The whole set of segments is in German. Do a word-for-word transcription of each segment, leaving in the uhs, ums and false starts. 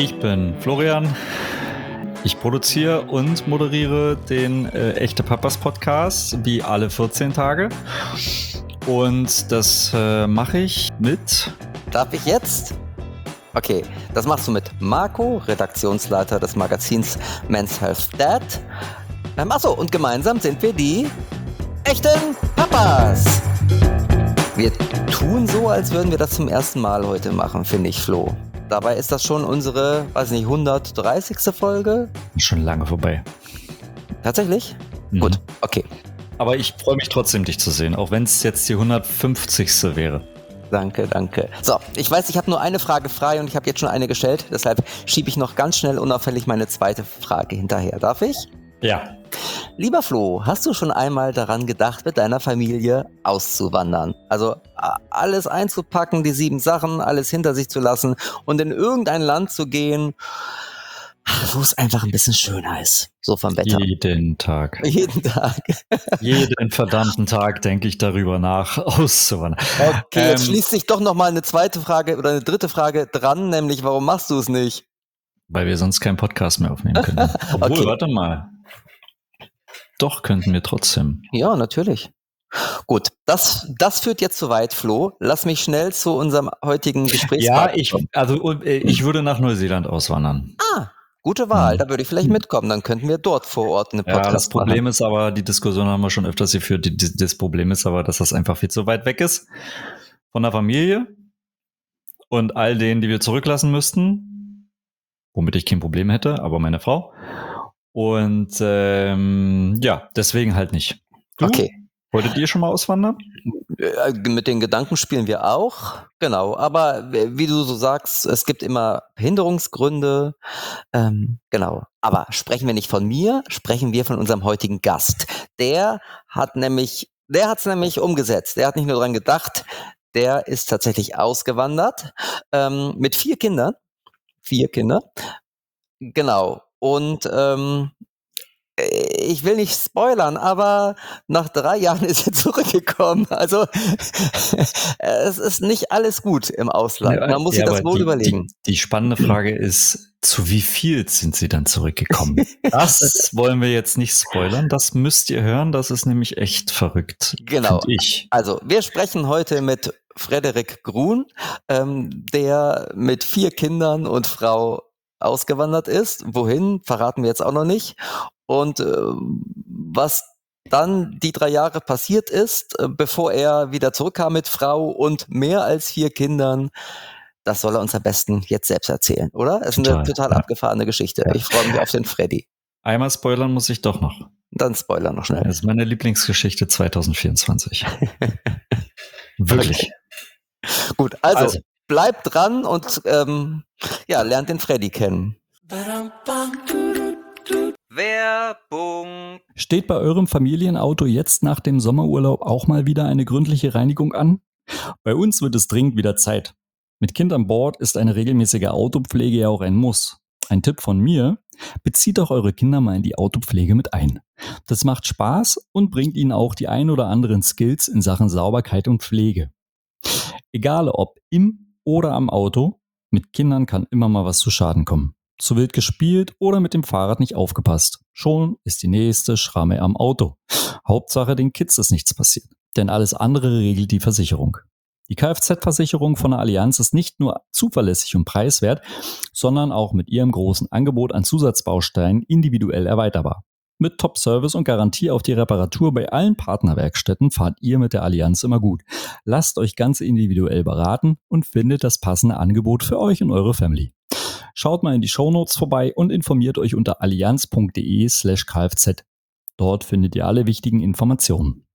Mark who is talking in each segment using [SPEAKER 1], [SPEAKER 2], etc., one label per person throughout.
[SPEAKER 1] Ich bin Florian. Ich produziere und moderiere den äh, Echte Papas Podcast wie alle vierzehn Tage. Und das äh, mache ich mit...
[SPEAKER 2] Darf ich jetzt? Okay, das machst du mit Marco, Redaktionsleiter des Magazins Men's Health Dad. Ähm, achso, und gemeinsam sind wir die Echten Papas. Wir tun so, als würden wir das zum ersten Mal heute machen, finde ich, Flo. Dabei ist das schon unsere, weiß nicht, hundertdreißigste Folge.
[SPEAKER 1] Schon lange vorbei.
[SPEAKER 2] Tatsächlich?
[SPEAKER 1] Mhm.
[SPEAKER 2] Gut, okay.
[SPEAKER 1] Aber ich freue mich trotzdem, dich zu sehen, auch wenn es jetzt die hundertfünfzigste wäre.
[SPEAKER 2] Danke, danke. So, ich weiß, ich habe nur eine Frage frei und ich habe jetzt schon eine gestellt. Deshalb schiebe ich noch ganz schnell unauffällig meine zweite Frage hinterher. Darf ich?
[SPEAKER 1] Ja.
[SPEAKER 2] Lieber Flo, hast du schon einmal daran gedacht, mit deiner Familie auszuwandern? Also alles einzupacken, die sieben Sachen, alles hinter sich zu lassen und in irgendein Land zu gehen, wo es einfach ein bisschen schöner ist. So vom Wetter.
[SPEAKER 1] Jeden Tag.
[SPEAKER 2] Jeden Tag.
[SPEAKER 1] Jeden verdammten Tag denke ich darüber nach, auszuwandern.
[SPEAKER 2] Okay, ähm, jetzt schließt sich doch nochmal eine zweite Frage oder eine dritte Frage dran, nämlich warum machst du es nicht?
[SPEAKER 1] Weil wir sonst keinen Podcast mehr aufnehmen können. Obwohl,
[SPEAKER 2] okay.
[SPEAKER 1] Warte mal. Doch, könnten wir trotzdem.
[SPEAKER 2] Ja, natürlich. Gut, das, das führt jetzt zu weit, Flo. Lass mich schnell zu unserem heutigen Gespräch.
[SPEAKER 1] Ja, ich, also, ich würde nach Neuseeland auswandern.
[SPEAKER 2] Ah, gute Wahl.
[SPEAKER 1] Hm.
[SPEAKER 2] Da würde ich vielleicht mitkommen. Dann könnten wir dort vor Ort eine Podcast
[SPEAKER 1] Ja, das Problem
[SPEAKER 2] machen.
[SPEAKER 1] ist aber, die Diskussion haben wir schon öfters geführt. Die, die, das Problem ist aber, dass das einfach viel zu weit weg ist von der Familie und all denen, die wir zurücklassen müssten, womit ich kein Problem hätte, aber meine Frau. Und ähm, ja, deswegen halt nicht. Du?
[SPEAKER 2] Okay.
[SPEAKER 1] Wolltet ihr schon mal auswandern?
[SPEAKER 2] Mit den Gedanken spielen wir auch, genau. Aber wie du so sagst, es gibt immer Behinderungsgründe, ähm, genau. Aber sprechen wir nicht von mir, sprechen wir von unserem heutigen Gast. Der hat nämlich, der hat es nämlich umgesetzt. Der hat nicht nur dran gedacht, der ist tatsächlich ausgewandert ähm, mit vier Kindern. Vier Kinder. Genau. Und ähm, ich will nicht spoilern, aber nach drei Jahren ist er zurückgekommen. Also es ist nicht alles gut im Ausland. Man muss ja, sich das wohl
[SPEAKER 1] die,
[SPEAKER 2] überlegen.
[SPEAKER 1] Die, die spannende Frage ist, zu wie viel sind Sie dann zurückgekommen? Das wollen wir jetzt nicht spoilern. Das müsst ihr hören. Das ist nämlich echt verrückt.
[SPEAKER 2] Genau.
[SPEAKER 1] Ich.
[SPEAKER 2] Also wir sprechen heute mit Frederik Grun, ähm, der mit vier Kindern und Frau ausgewandert ist. Wohin, verraten wir jetzt auch noch nicht. Und äh, was dann die drei Jahre passiert ist, äh, bevor er wieder zurückkam mit Frau und mehr als vier Kindern, das soll er uns am besten jetzt selbst erzählen, oder? Es ist total, eine total ja. abgefahrene Geschichte. Ja. Ich freue mich auf den Freddy.
[SPEAKER 1] Einmal spoilern muss ich doch noch.
[SPEAKER 2] Dann spoiler noch schnell.
[SPEAKER 1] Das ist meine Lieblingsgeschichte zwanzig vierundzwanzig. Wirklich.
[SPEAKER 2] Okay. Gut, also, also bleibt dran und ähm, ja, lernt den Freddy kennen. Werbung.
[SPEAKER 3] Steht bei eurem Familienauto jetzt nach dem Sommerurlaub auch mal wieder eine gründliche Reinigung an? Bei uns wird es dringend wieder Zeit. Mit Kind an Bord ist eine regelmäßige Autopflege ja auch ein Muss. Ein Tipp von mir: Bezieht doch eure Kinder mal in die Autopflege mit ein. Das macht Spaß und bringt ihnen auch die ein oder anderen Skills in Sachen Sauberkeit und Pflege. Egal ob im oder am Auto, mit Kindern kann immer mal was zu Schaden kommen. Zu wild gespielt oder mit dem Fahrrad nicht aufgepasst. Schon ist die nächste Schramme am Auto. Hauptsache, den Kids ist nichts passiert. Denn alles andere regelt die Versicherung. Die Kfz-Versicherung von der Allianz ist nicht nur zuverlässig und preiswert, sondern auch mit ihrem großen Angebot an Zusatzbausteinen individuell erweiterbar. Mit Top-Service und Garantie auf die Reparatur bei allen Partnerwerkstätten fahrt ihr mit der Allianz immer gut. Lasst euch ganz individuell beraten und findet das passende Angebot für euch und eure Family. Schaut mal in die Shownotes vorbei und informiert euch unter allianz.de slash kfz. Dort findet ihr alle wichtigen Informationen.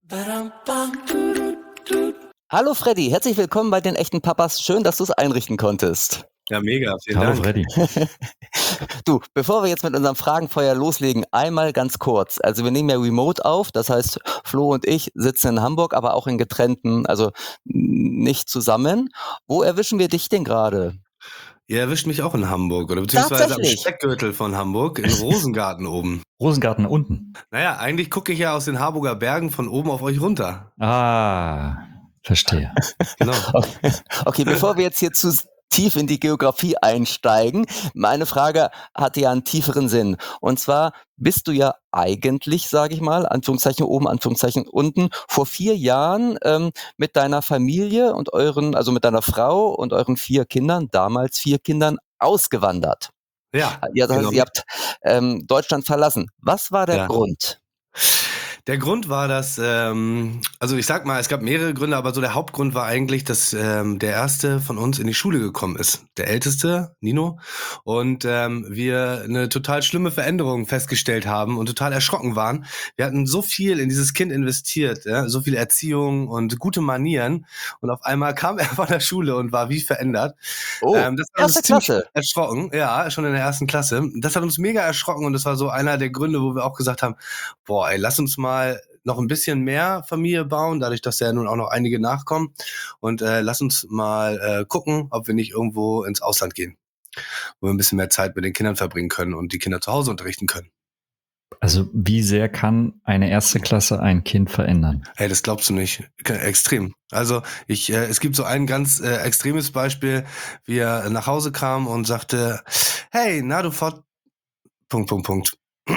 [SPEAKER 2] Hallo Freddy, herzlich willkommen bei den Echten Papas. Schön, dass du es einrichten konntest.
[SPEAKER 4] Ja, mega. Vielen
[SPEAKER 1] Hallo
[SPEAKER 4] Dank.
[SPEAKER 1] Freddy.
[SPEAKER 2] Du, bevor wir jetzt mit unserem Fragenfeuer loslegen, einmal ganz kurz. Also wir nehmen ja remote auf, das heißt Flo und ich sitzen in Hamburg, aber auch in getrennten, also nicht zusammen. Wo erwischen wir dich denn gerade?
[SPEAKER 4] Ihr erwischt mich auch in Hamburg, oder beziehungsweise am Speckgürtel von Hamburg, in Rosengarten oben.
[SPEAKER 1] Rosengarten unten?
[SPEAKER 4] Naja, eigentlich gucke ich ja aus den Harburger Bergen von oben auf euch runter.
[SPEAKER 1] Ah, verstehe.
[SPEAKER 4] Genau.
[SPEAKER 2] Okay, okay, bevor wir jetzt hier zu tief in die Geografie einsteigen. Meine Frage hatte ja einen tieferen Sinn. Und zwar bist du ja eigentlich, sage ich mal, Anführungszeichen oben, Anführungszeichen unten, vor vier Jahren ähm, mit deiner Familie und euren, also mit deiner Frau und euren vier Kindern, damals vier Kindern, ausgewandert.
[SPEAKER 4] Ja,
[SPEAKER 2] Ja, das heißt,
[SPEAKER 4] genau.
[SPEAKER 2] ihr habt ähm, Deutschland verlassen. Was war der
[SPEAKER 4] Ja.
[SPEAKER 2] Grund?
[SPEAKER 4] Der Grund war, dass, ähm, also ich sag mal, es gab mehrere Gründe, aber so der Hauptgrund war eigentlich, dass ähm, der erste von uns in die Schule gekommen ist. Der älteste, Nino. Und ähm, wir eine total schlimme Veränderung festgestellt haben und total erschrocken waren. Wir hatten so viel in dieses Kind investiert, ja? So viel Erziehung und gute Manieren. Und auf einmal kam er von der Schule und war wie verändert.
[SPEAKER 2] Oh,
[SPEAKER 4] ähm, das hat uns
[SPEAKER 2] erste
[SPEAKER 4] ziemlich
[SPEAKER 2] Klasse.
[SPEAKER 4] erschrocken. Ja, schon in der ersten Klasse. Das hat uns mega erschrocken und das war so einer der Gründe, wo wir auch gesagt haben, boah, ey, lass uns mal noch ein bisschen mehr Familie bauen, dadurch, dass ja nun auch noch einige nachkommen. Und äh, lass uns mal äh, gucken, ob wir nicht irgendwo ins Ausland gehen, wo wir ein bisschen mehr Zeit mit den Kindern verbringen können und die Kinder zu Hause unterrichten können.
[SPEAKER 1] Also wie sehr kann eine erste Klasse ein Kind verändern?
[SPEAKER 4] Hey, das glaubst du nicht. Extrem. Also ich, äh, es gibt so ein ganz äh, extremes Beispiel, wie er nach Hause kam und sagte, hey, na du fort... Punkt, Punkt, Punkt.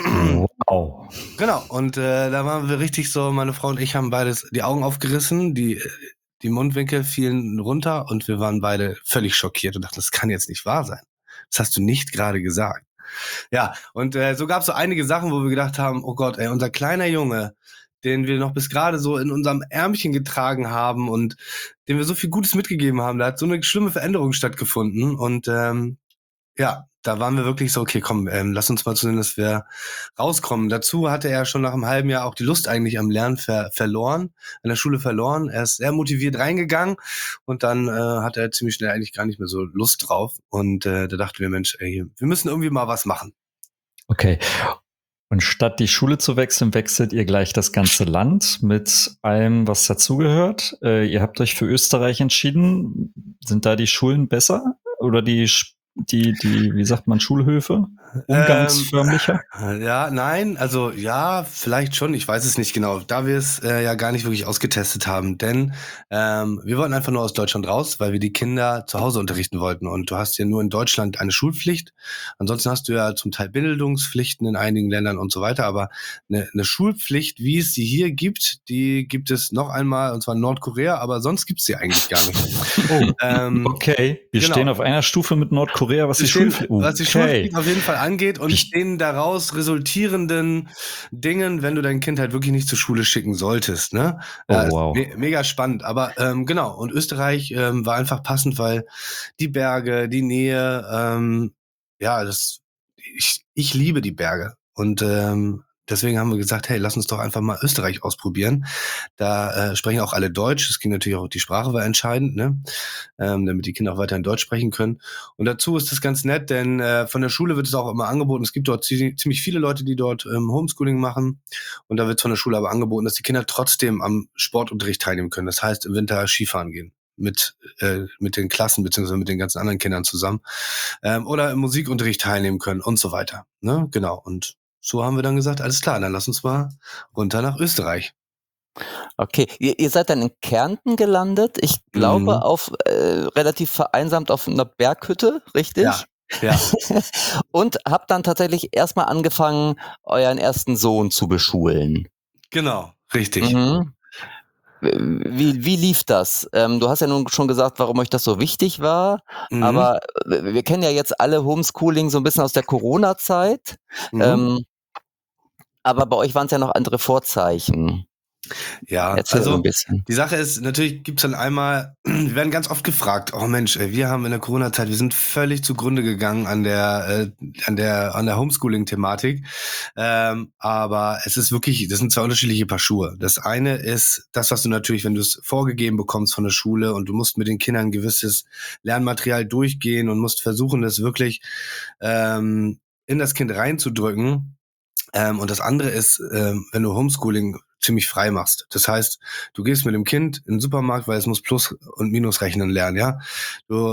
[SPEAKER 1] Wow.
[SPEAKER 4] Genau, und äh, da waren wir richtig so, meine Frau und ich haben beides die Augen aufgerissen, die, die Mundwinkel fielen runter und wir waren beide völlig schockiert und dachten, das kann jetzt nicht wahr sein. Das hast du nicht gerade gesagt. Ja, und äh, so gab es so einige Sachen, wo wir gedacht haben, oh Gott, ey, unser kleiner Junge, den wir noch bis gerade so in unserem Ärmchen getragen haben und dem wir so viel Gutes mitgegeben haben, da hat so eine schlimme Veränderung stattgefunden und ähm, ja, da waren wir wirklich so, okay, komm, ähm, lass uns mal zusehen, dass wir rauskommen. Dazu hatte er schon nach einem halben Jahr auch die Lust eigentlich am Lernen ver- verloren, an der Schule verloren. Er ist sehr motiviert reingegangen und dann äh, hatte er ziemlich schnell eigentlich gar nicht mehr so Lust drauf. Und äh, da dachten wir, Mensch, ey, wir müssen irgendwie mal was machen.
[SPEAKER 1] Okay. Und statt die Schule zu wechseln, wechselt ihr gleich das ganze Land mit allem, was dazugehört. Äh, ihr habt euch für Österreich entschieden. Sind da die Schulen besser oder die die, die, wie sagt man, Schulhöfe? Umgangsförmlicher?
[SPEAKER 4] Ähm, ja, nein, also ja, vielleicht schon, ich weiß es nicht genau, da wir es äh, ja gar nicht wirklich ausgetestet haben, denn ähm, wir wollten einfach nur aus Deutschland raus, weil wir die Kinder zu Hause unterrichten wollten und du hast ja nur in Deutschland eine Schulpflicht, ansonsten hast du ja zum Teil Bildungspflichten in einigen Ländern und so weiter, aber eine, eine Schulpflicht, wie es sie hier gibt, die gibt es noch einmal, und zwar in Nordkorea, aber sonst gibt es sie eigentlich gar nicht.
[SPEAKER 1] Oh,
[SPEAKER 4] ähm,
[SPEAKER 1] okay, wir
[SPEAKER 4] genau.
[SPEAKER 1] stehen auf einer Stufe mit Nordkorea, was
[SPEAKER 4] Wir
[SPEAKER 1] die
[SPEAKER 4] stehen,
[SPEAKER 1] Schulpflicht uh,
[SPEAKER 4] was die
[SPEAKER 1] okay.
[SPEAKER 4] Schulpflicht auf jeden Fall angeht und
[SPEAKER 1] Ich-
[SPEAKER 4] den daraus resultierenden Dingen, wenn du dein Kind halt wirklich nicht zur Schule schicken solltest. Ne?
[SPEAKER 1] Oh,
[SPEAKER 4] Ja, ist
[SPEAKER 1] wow.
[SPEAKER 4] me- mega spannend. Aber ähm, genau, und Österreich ähm, war einfach passend, weil die Berge, die Nähe, ähm, ja, das ich, ich liebe die Berge. Und ähm, deswegen haben wir gesagt, hey, lass uns doch einfach mal Österreich ausprobieren. Da äh, sprechen auch alle Deutsch. Es ging natürlich auch, die Sprache war entscheidend, ne? ähm, damit die Kinder auch weiterhin Deutsch sprechen können. Und dazu ist das ganz nett, denn äh, von der Schule wird es auch immer angeboten. Es gibt dort zie- ziemlich viele Leute, die dort ähm, Homeschooling machen. Und da wird von der Schule aber angeboten, dass die Kinder trotzdem am Sportunterricht teilnehmen können. Das heißt, im Winter Skifahren gehen. Mit, äh, mit den Klassen beziehungsweise mit den ganzen anderen Kindern zusammen. Ähm, oder im Musikunterricht teilnehmen können und so weiter. Ne? Genau. Und so haben wir dann gesagt, alles klar, dann lass uns mal runter nach Österreich.
[SPEAKER 2] Okay, ihr, ihr seid dann in Kärnten gelandet. Ich glaube,
[SPEAKER 4] Mhm.
[SPEAKER 2] auf äh, relativ vereinsamt auf einer Berghütte, richtig?
[SPEAKER 4] Ja, ja.
[SPEAKER 2] Und habt dann tatsächlich erstmal angefangen, euren ersten Sohn zu beschulen.
[SPEAKER 4] Genau, richtig.
[SPEAKER 2] Mhm. Wie, wie lief das? Ähm, du hast ja nun schon gesagt, warum euch das so wichtig war,
[SPEAKER 4] Mhm.
[SPEAKER 2] aber äh, wir kennen ja jetzt alle Homeschooling so ein bisschen aus der Corona-Zeit.
[SPEAKER 4] Mhm.
[SPEAKER 2] Ähm, aber bei euch waren es ja noch andere Vorzeichen.
[SPEAKER 4] Ja,
[SPEAKER 2] Erzähl so
[SPEAKER 4] also
[SPEAKER 2] ein bisschen.
[SPEAKER 4] die Sache ist, natürlich gibt's dann einmal, wir werden ganz oft gefragt, oh Mensch, ey, wir haben in der Corona-Zeit, wir sind völlig zugrunde gegangen an der, äh, an der, an der Homeschooling-Thematik. Ähm, aber es ist wirklich, das sind zwei unterschiedliche Paar Schuhe. Das eine ist das, was du natürlich, wenn du es vorgegeben bekommst von der Schule und du musst mit den Kindern ein gewisses Lernmaterial durchgehen und musst versuchen, das wirklich ähm, in das Kind reinzudrücken. Ähm, und das andere ist, ähm, wenn du Homeschooling ziemlich frei machst. Das heißt, du gehst mit dem Kind in den Supermarkt, weil es muss Plus und Minus rechnen lernen, ja. Du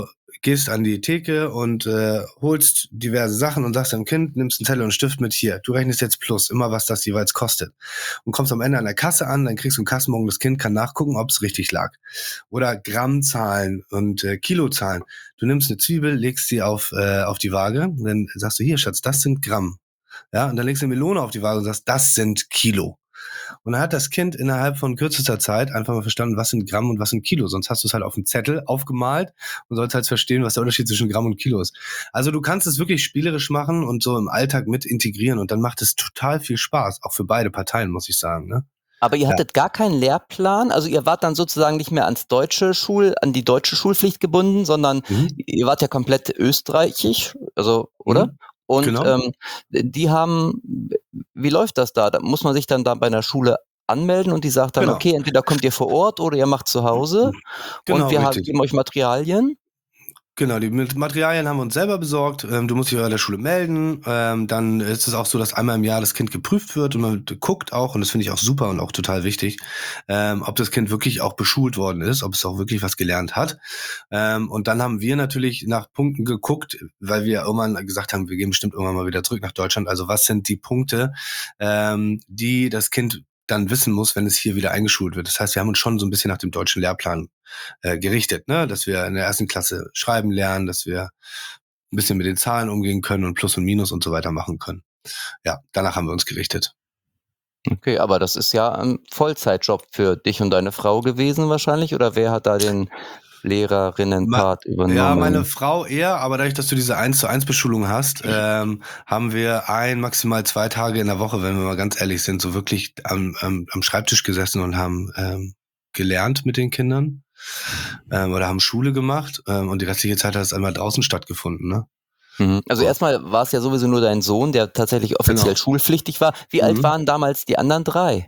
[SPEAKER 4] gehst an die Theke und äh, holst diverse Sachen und sagst deinem Kind, nimmst einen Zettel und einen Stift mit, hier, du rechnest jetzt plus, immer was das jeweils kostet. Und kommst am Ende an der Kasse an, dann kriegst du einen Kassenbon, das Kind kann nachgucken, ob es richtig lag. Oder Grammzahlen und äh, Kilozahlen. Du nimmst eine Zwiebel, legst sie auf, äh, auf die Waage, und dann sagst du, hier Schatz, das sind Gramm. Ja, und dann legst du eine Melone auf die Waage und sagst, das sind Kilo. Und dann hat das Kind innerhalb von kürzester Zeit einfach mal verstanden, was sind Gramm und was sind Kilo. Sonst hast du es halt auf dem Zettel aufgemalt und sollst halt verstehen, was der Unterschied zwischen Gramm und Kilo ist. Also du kannst es wirklich spielerisch machen und so im Alltag mit integrieren und dann macht es total viel Spaß, auch für beide Parteien, muss ich sagen. Ne?
[SPEAKER 2] Aber ihr hattet ja gar keinen Lehrplan, also ihr wart dann sozusagen nicht mehr ans deutsche Schul, an die deutsche Schulpflicht gebunden, sondern mhm. ihr wart ja komplett österreichisch, also, oder? Mhm. Und genau. ähm, die haben, wie läuft das da? Da muss man sich dann da bei einer Schule anmelden und die sagt dann, genau. okay, entweder kommt ihr vor Ort oder ihr macht zu Hause genau, und wir haben, geben euch Materialien.
[SPEAKER 4] Genau, die Materialien haben wir uns selber besorgt. Ähm, du musst dich bei der Schule melden. Ähm, dann ist es auch so, dass einmal im Jahr das Kind geprüft wird und man guckt auch, und das finde ich auch super und auch total wichtig, ähm, ob das Kind wirklich auch beschult worden ist, ob es auch wirklich was gelernt hat. Ähm, und dann haben wir natürlich nach Punkten geguckt, weil wir irgendwann gesagt haben, wir gehen bestimmt irgendwann mal wieder zurück nach Deutschland. Also was sind die Punkte, ähm, die das Kind dann wissen muss, wenn es hier wieder eingeschult wird. Das heißt, wir haben uns schon so ein bisschen nach dem deutschen Lehrplan äh, gerichtet, ne? Dass wir in der ersten Klasse schreiben lernen, dass wir ein bisschen mit den Zahlen umgehen können und Plus und Minus und so weiter machen können. Ja, danach haben wir uns gerichtet.
[SPEAKER 2] Okay, aber das ist ja ein Vollzeitjob für dich und deine Frau gewesen wahrscheinlich, oder wer hat da den Lehrerinnenpart übernommen?
[SPEAKER 4] Ja, meine Frau eher, aber dadurch, dass du diese eins zu eins Beschulung hast, ähm, haben wir ein, maximal zwei Tage in der Woche, wenn wir mal ganz ehrlich sind, so wirklich am, am, am Schreibtisch gesessen und haben ähm, gelernt mit den Kindern ähm, oder haben Schule gemacht ähm, und die restliche Zeit hat es einmal draußen stattgefunden, ne?
[SPEAKER 2] Mhm. Also oh. erstmal war es ja sowieso nur dein Sohn, der tatsächlich offiziell genau. schulpflichtig war. Wie mhm. alt waren damals die anderen drei?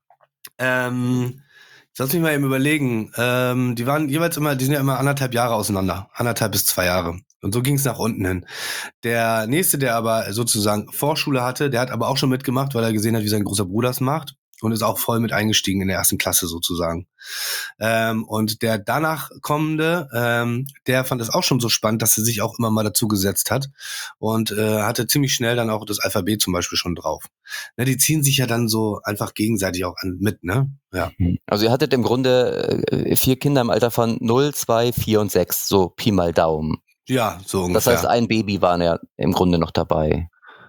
[SPEAKER 4] Ähm... Lass mich mal eben überlegen. Ähm, die waren jeweils immer, die sind ja immer anderthalb Jahre auseinander. Anderthalb bis zwei Jahre. Und so ging es nach unten hin. Der nächste, der aber sozusagen Vorschule hatte, der hat aber auch schon mitgemacht, weil er gesehen hat, wie sein großer Bruder es macht. Und ist auch voll mit eingestiegen in der ersten Klasse sozusagen. Ähm, und der danach kommende, ähm, der fand es auch schon so spannend, dass er sich auch immer mal dazu gesetzt hat und äh, hatte ziemlich schnell dann auch das Alphabet zum Beispiel schon drauf. Ne, die ziehen sich ja dann so einfach gegenseitig auch an, mit, ne? Ja.
[SPEAKER 2] Also ihr hattet im Grunde äh, vier Kinder im Alter von null, zwei, vier und sechs, so Pi mal Daumen.
[SPEAKER 4] Ja, so ungefähr.
[SPEAKER 2] Das heißt, ein Baby war ja im Grunde noch dabei.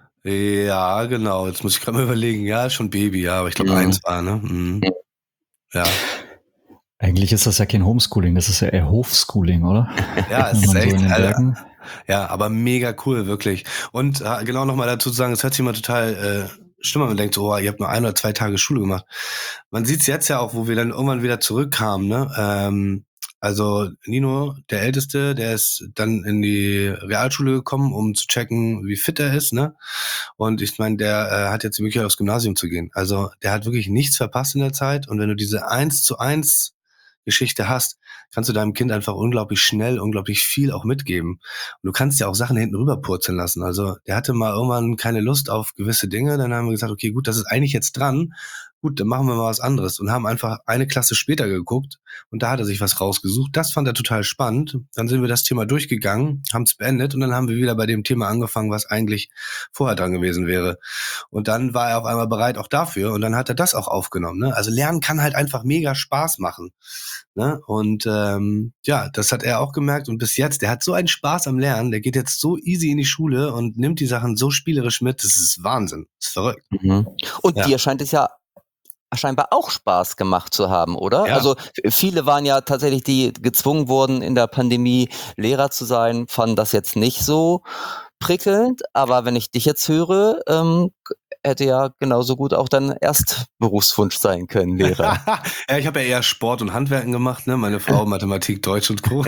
[SPEAKER 4] Ja, genau. Jetzt muss ich gerade mal überlegen. Ja, schon Baby, ja, aber ich glaube, mhm. eins war, ne? Mhm. Ja.
[SPEAKER 3] Eigentlich ist das ja kein Homeschooling, das ist ja eher Hofschooling, oder?
[SPEAKER 4] Ja, es ist echt, so Alter. Ja, aber mega cool, wirklich. Und äh, genau nochmal dazu zu sagen, es hört sich immer total äh, schlimm an, man denkt so, oh, ihr habt nur ein oder zwei Tage Schule gemacht. Man sieht es jetzt ja auch, wo wir dann irgendwann wieder zurückkamen, ne? Ähm, Also Nino, der Älteste, der ist dann in die Realschule gekommen, um zu checken, wie fit er ist, ne? Und ich meine, der äh, hat jetzt die Möglichkeit, aufs Gymnasium zu gehen. Also der hat wirklich nichts verpasst in der Zeit. Und wenn du diese eins zu eins Geschichte hast, kannst du deinem Kind einfach unglaublich schnell, unglaublich viel auch mitgeben. Und du kannst ja auch Sachen hinten rüber purzeln lassen. Also der hatte mal irgendwann keine Lust auf gewisse Dinge. Dann haben wir gesagt, okay, gut, das ist eigentlich jetzt dran. Gut, dann machen wir mal was anderes und haben einfach eine Klasse später geguckt und da hat er sich was rausgesucht. Das fand er total spannend. Dann sind wir das Thema durchgegangen, haben es beendet und dann haben wir wieder bei dem Thema angefangen, was eigentlich vorher dran gewesen wäre. Und dann war er auf einmal bereit auch dafür und dann hat er das auch aufgenommen. Ne? Also Lernen kann halt einfach mega Spaß machen. Ne? Und ähm, ja, das hat er auch gemerkt und bis jetzt, der hat so einen Spaß am Lernen, der geht jetzt so easy in die Schule und nimmt die Sachen so spielerisch mit, das ist Wahnsinn, das ist verrückt.
[SPEAKER 2] Mhm. Und ja. dir scheint es ja scheinbar auch Spaß gemacht zu haben, oder? Ja. Also viele waren ja tatsächlich, die gezwungen wurden, in der Pandemie Lehrer zu sein, fanden das jetzt nicht so prickelnd, aber wenn ich dich jetzt höre, ähm, hätte ja genauso gut auch dein Erstberufswunsch sein können, Lehrer.
[SPEAKER 4] Ja, ich habe ja eher Sport und Handwerken gemacht, ne? Meine Frau Mathematik, Deutsch und Co.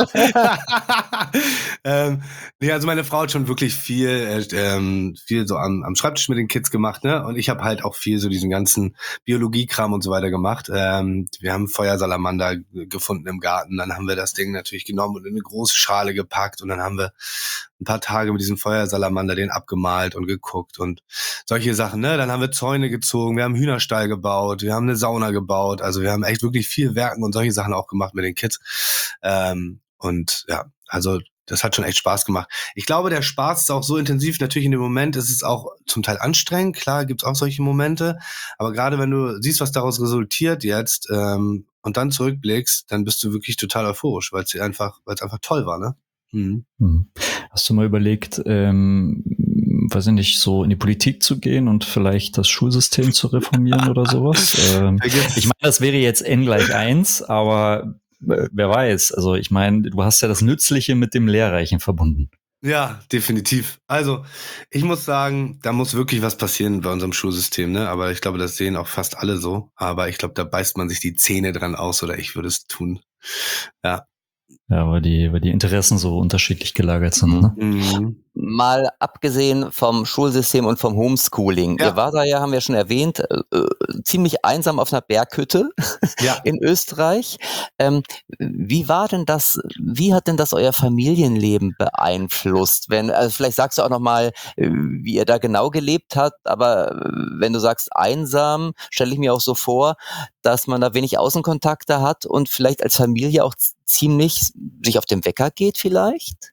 [SPEAKER 4] ähm, nee, also meine Frau hat schon wirklich viel, äh, ähm, viel so am, am Schreibtisch mit den Kids gemacht, ne? Und ich habe halt auch viel so diesen ganzen Biologiekram und so weiter gemacht. Ähm, wir haben Feuersalamander gefunden im Garten, dann haben wir das Ding natürlich genommen und in eine große Schale gepackt und dann haben wir ein paar Tage mit diesem Feuersalamander den abgemalt und geguckt und solche Sachen, ne? Dann haben wir Zäune gezogen, wir haben einen Hühnerstall gebaut, wir haben eine Sauna gebaut, also wir haben echt wirklich viel Werken und solche Sachen auch gemacht mit den Kids. Ähm, und ja, also das hat schon echt Spaß gemacht. Ich glaube, der Spaß ist auch so intensiv. Natürlich in dem Moment ist es auch zum Teil anstrengend. Klar, gibt's auch solche Momente. Aber gerade wenn du siehst, was daraus resultiert jetzt ähm, und dann zurückblickst, dann bist du wirklich total euphorisch, weil es einfach, weil es einfach toll war, ne? Mhm.
[SPEAKER 3] Hm. Hast du mal überlegt, ähm, weiß ich nicht, so in die Politik zu gehen und vielleicht das Schulsystem zu reformieren oder sowas? Ähm, ich meine, das wäre jetzt N gleich eins, aber äh, wer weiß. Also ich meine, du hast ja das Nützliche mit dem Lehrreichen verbunden.
[SPEAKER 4] Ja, definitiv. Also, ich muss sagen, da muss wirklich was passieren bei unserem Schulsystem, ne? Aber ich glaube, das sehen auch fast alle so. Aber ich glaube, da beißt man sich die Zähne dran aus oder ich würde es tun. Ja.
[SPEAKER 3] Ja, weil die, weil die Interessen so unterschiedlich gelagert sind. Ne?
[SPEAKER 4] Mhm.
[SPEAKER 2] Mal abgesehen vom Schulsystem und vom Homeschooling.
[SPEAKER 4] Ja.
[SPEAKER 2] Ihr war da ja, haben wir schon erwähnt, äh, ziemlich einsam auf einer Berghütte
[SPEAKER 4] Ja.
[SPEAKER 2] in Österreich. Ähm, wie war denn das, wie hat denn das euer Familienleben beeinflusst? Wenn, also vielleicht sagst du auch nochmal, wie ihr da genau gelebt habt, aber wenn du sagst einsam, stelle ich mir auch so vor, dass man da wenig Außenkontakte hat und vielleicht als Familie auch ziemlich sich auf den Wecker geht vielleicht?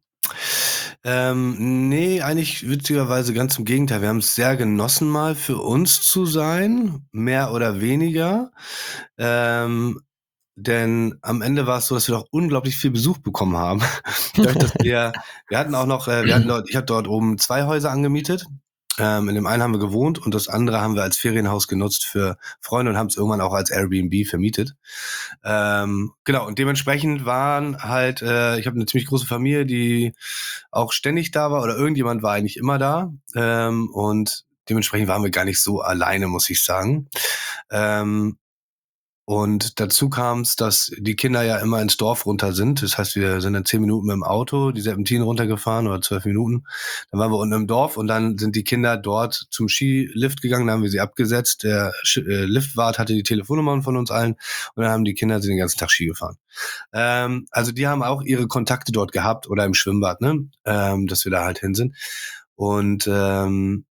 [SPEAKER 4] Ähm, nee, eigentlich witzigerweise ganz im Gegenteil. Wir haben es sehr genossen, mal für uns zu sein, mehr oder weniger. Ähm, denn am Ende war es so, dass wir doch unglaublich viel Besuch bekommen haben. Dadurch, dass wir, wir hatten auch noch, äh, wir hatten dort, ich habe dort oben zwei Häuser angemietet. Ähm, in dem einen haben wir gewohnt und das andere haben wir als Ferienhaus genutzt für Freunde und haben es irgendwann auch als Airbnb vermietet. Ähm, genau, und dementsprechend waren halt, äh, ich habe eine ziemlich große Familie, die auch ständig da war oder irgendjemand war eigentlich immer da. Ähm, und dementsprechend waren wir gar nicht so alleine, muss ich sagen. Ähm, Und dazu kam es, dass die Kinder ja immer ins Dorf runter sind. Das heißt, wir sind dann zehn Minuten mit dem Auto die Serpentinen runtergefahren oder zwölf Minuten. Dann waren wir unten im Dorf und dann sind die Kinder dort zum Skilift gegangen. Dann haben wir sie abgesetzt. Der Sch- äh, Liftwart hatte die Telefonnummern von uns allen und dann haben die Kinder sind den ganzen Tag Ski gefahren. Ähm, also die haben auch ihre Kontakte dort gehabt oder im Schwimmbad, ne? Ähm, dass wir da halt hin sind. Und ähm,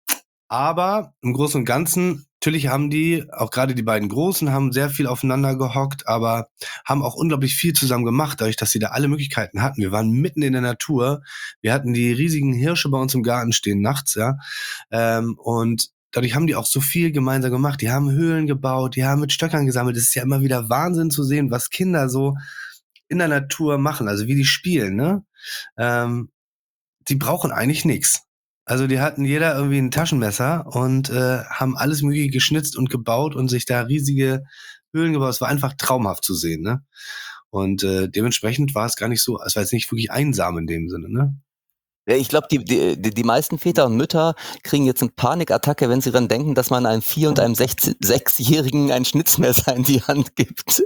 [SPEAKER 4] aber im Großen und Ganzen, natürlich haben die, auch gerade die beiden Großen, haben sehr viel aufeinander gehockt, aber haben auch unglaublich viel zusammen gemacht, dadurch, dass sie da alle Möglichkeiten hatten. Wir waren mitten in der Natur. Wir hatten die riesigen Hirsche bei uns im Garten stehen nachts, ja. Ähm, und dadurch haben die auch so viel gemeinsam gemacht. Die haben Höhlen gebaut, die haben mit Stöckern gesammelt. Es ist ja immer wieder Wahnsinn zu sehen, was Kinder so in der Natur machen, also wie die spielen, ne? Ähm, die brauchen eigentlich nichts. Also die hatten jeder irgendwie ein Taschenmesser und äh, haben alles Mögliche geschnitzt und gebaut und sich da riesige Höhlen gebaut. Es war einfach traumhaft zu sehen, ne? Und äh, dementsprechend war es gar nicht so, es war jetzt nicht wirklich einsam in dem Sinne, ne?
[SPEAKER 2] Ja, ich glaube, die, die, die die meisten Väter und Mütter kriegen jetzt eine Panikattacke, wenn sie daran denken, dass man einem Vier- und einem Sechz- Sechsjährigen ein Schnitzmesser in die Hand gibt.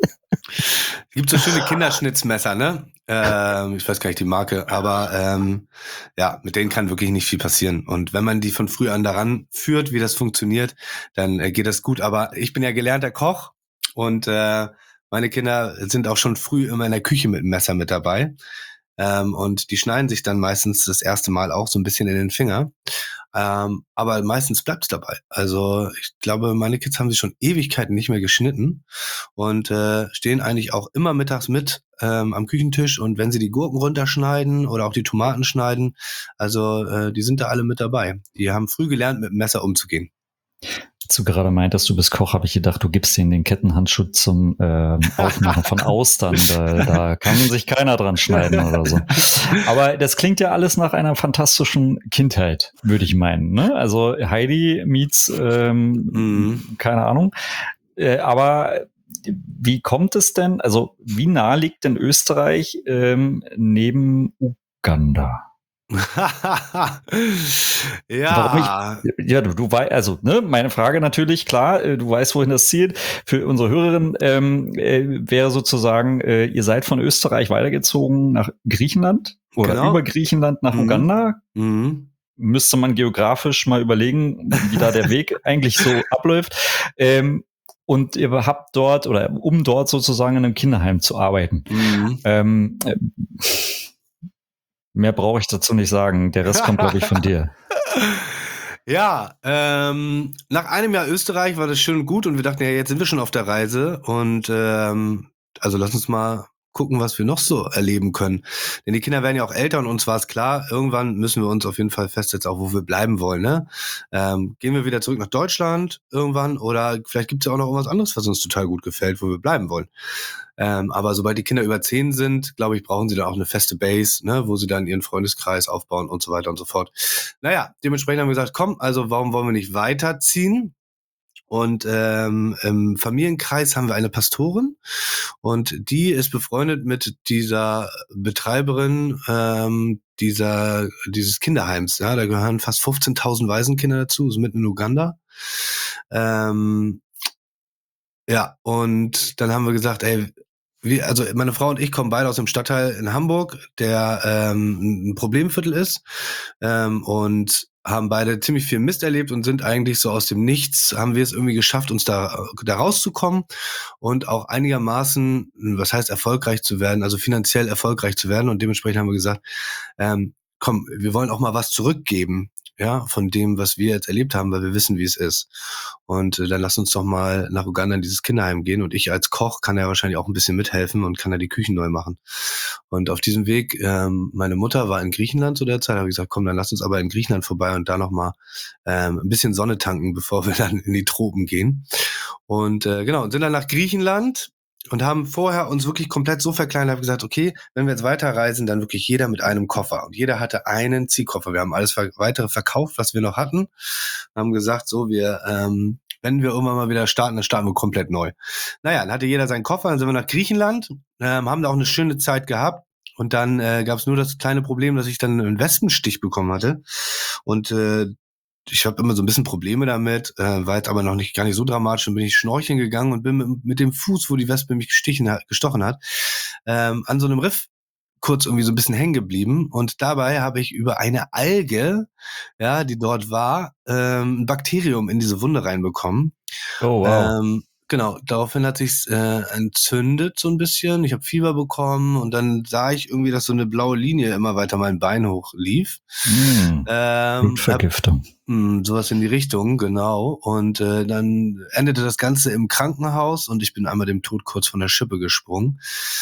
[SPEAKER 4] Es gibt so schöne Kinderschnitzmesser, ne? Ähm, ich weiß gar nicht die Marke, aber ähm, ja, mit denen kann wirklich nicht viel passieren. Und wenn man die von früh an daran führt, wie das funktioniert, dann äh, geht das gut. Aber ich bin ja gelernter Koch und äh, meine Kinder sind auch schon früh immer in der Küche mit dem Messer mit dabei. Ähm, und die schneiden sich dann meistens das erste Mal auch so ein bisschen in den Finger. Ähm, aber meistens bleibt's dabei. Also ich glaube, meine Kids haben sich schon Ewigkeiten nicht mehr geschnitten und äh, stehen eigentlich auch immer mittags mit ähm, am Küchentisch. Und wenn sie die Gurken runterschneiden oder auch die Tomaten schneiden, also äh, die sind da alle mit dabei. Die haben früh gelernt, mit dem Messer umzugehen.
[SPEAKER 3] Als du gerade meintest, du bist Koch, habe ich gedacht, du gibst ihnen den Kettenhandschuh zum ähm, Aufmachen von Austern. Da, da kann sich keiner dran schneiden oder so. Aber das klingt ja alles nach einer fantastischen Kindheit, würde ich meinen. Ne? Also Heidi meets, ähm,
[SPEAKER 4] Mhm.
[SPEAKER 3] keine Ahnung. Äh, aber wie kommt es denn, also wie nah liegt denn Österreich ähm, neben Uganda? Warum
[SPEAKER 4] Ja.
[SPEAKER 3] ich, ja, du, du weißt, also, ne, meine Frage natürlich, klar, äh, du weißt, wohin das zielt. Für unsere Hörerin ähm, äh, wäre sozusagen, äh, ihr seid von Österreich weitergezogen nach Griechenland oder
[SPEAKER 4] Genau.
[SPEAKER 3] über Griechenland nach
[SPEAKER 4] Mhm.
[SPEAKER 3] Uganda.
[SPEAKER 4] Mhm.
[SPEAKER 3] Müsste man geografisch mal überlegen, wie da der Weg eigentlich so abläuft. Ähm, und ihr habt dort oder um dort sozusagen in einem Kinderheim zu arbeiten.
[SPEAKER 4] Mhm.
[SPEAKER 3] Ähm, äh, mehr brauche ich dazu nicht sagen. Der Rest kommt, glaube ich, von dir.
[SPEAKER 4] Ja, ähm, nach einem Jahr Österreich war das schön und gut und wir dachten, ja, jetzt sind wir schon auf der Reise und ähm, also lass uns mal gucken, was wir noch so erleben können. Denn die Kinder werden ja auch älter und uns war es klar, irgendwann müssen wir uns auf jeden Fall festsetzen, auch wo wir bleiben wollen. Ne? Ähm, gehen wir wieder zurück nach Deutschland irgendwann oder vielleicht gibt es ja auch noch irgendwas anderes, was uns total gut gefällt, wo wir bleiben wollen. Ähm, aber sobald die Kinder über zehn sind, glaube ich, brauchen sie dann auch eine feste Base, ne, wo sie dann ihren Freundeskreis aufbauen und so weiter und so fort. Naja, dementsprechend haben wir gesagt, komm, also warum wollen wir nicht weiterziehen? Und ähm, im Familienkreis haben wir eine Pastorin und die ist befreundet mit dieser Betreiberin ähm, dieser dieses Kinderheims. Ja, da gehören fast fünfzehntausend Waisenkinder dazu, ist mitten in Uganda. Ähm, ja, und dann haben wir gesagt, ey, wie, also meine Frau und ich kommen beide aus dem Stadtteil in Hamburg, der ähm, ein Problemviertel ist ähm, und haben beide ziemlich viel Mist erlebt und sind eigentlich so aus dem Nichts, haben wir es irgendwie geschafft, uns da, da rauszukommen und auch einigermaßen, was heißt erfolgreich zu werden, also finanziell erfolgreich zu werden. Und dementsprechend haben wir gesagt, ähm, komm, wir wollen auch mal was zurückgeben, ja, von dem, was wir jetzt erlebt haben, weil wir wissen, wie es ist. Und äh, dann lass uns doch mal nach Uganda in dieses Kinderheim gehen. Und ich als Koch kann ja wahrscheinlich auch ein bisschen mithelfen und kann da die Küchen neu machen. Und auf diesem Weg, ähm, meine Mutter war in Griechenland zu der Zeit, habe ich gesagt, komm, dann lass uns aber in Griechenland vorbei und da nochmal ähm, ein bisschen Sonne tanken, bevor wir dann in die Tropen gehen. Und äh, genau, und sind dann nach Griechenland und haben vorher uns wirklich komplett so verkleinert, haben gesagt, okay, wenn wir jetzt weiterreisen, dann wirklich jeder mit einem Koffer. Und jeder hatte einen Ziehkoffer. Wir haben alles weitere verkauft, was wir noch hatten. Haben gesagt, so, wir, ähm, wenn wir irgendwann mal wieder starten, dann starten wir komplett neu. Naja, dann hatte jeder seinen Koffer, dann sind wir nach Griechenland, ähm, haben da auch eine schöne Zeit gehabt. Und dann äh, gab es nur das kleine Problem, dass ich dann einen Wespenstich bekommen hatte. Und äh, ich habe immer so ein bisschen Probleme damit, äh, war jetzt aber noch nicht gar nicht so dramatisch. Dann bin ich schnorcheln gegangen und bin mit, mit dem Fuß, wo die Wespe mich gestichen hat, gestochen hat, ähm, an so einem Riff kurz irgendwie so ein bisschen hängen geblieben. Und dabei habe ich über eine Alge, ja, die dort war, ähm, ein Bakterium in diese Wunde reinbekommen.
[SPEAKER 1] Oh, wow.
[SPEAKER 4] Ähm, genau, daraufhin hat sich's äh, entzündet so ein bisschen. Ich habe Fieber bekommen und dann sah ich irgendwie, dass so eine blaue Linie immer weiter mein Bein hoch lief.
[SPEAKER 1] Mm,
[SPEAKER 4] Ähm, hab,
[SPEAKER 1] Blutvergiftung.
[SPEAKER 4] mh, sowas in die Richtung, genau. Und äh, dann endete das Ganze im Krankenhaus und ich bin einmal dem Tod kurz von der Schippe gesprungen.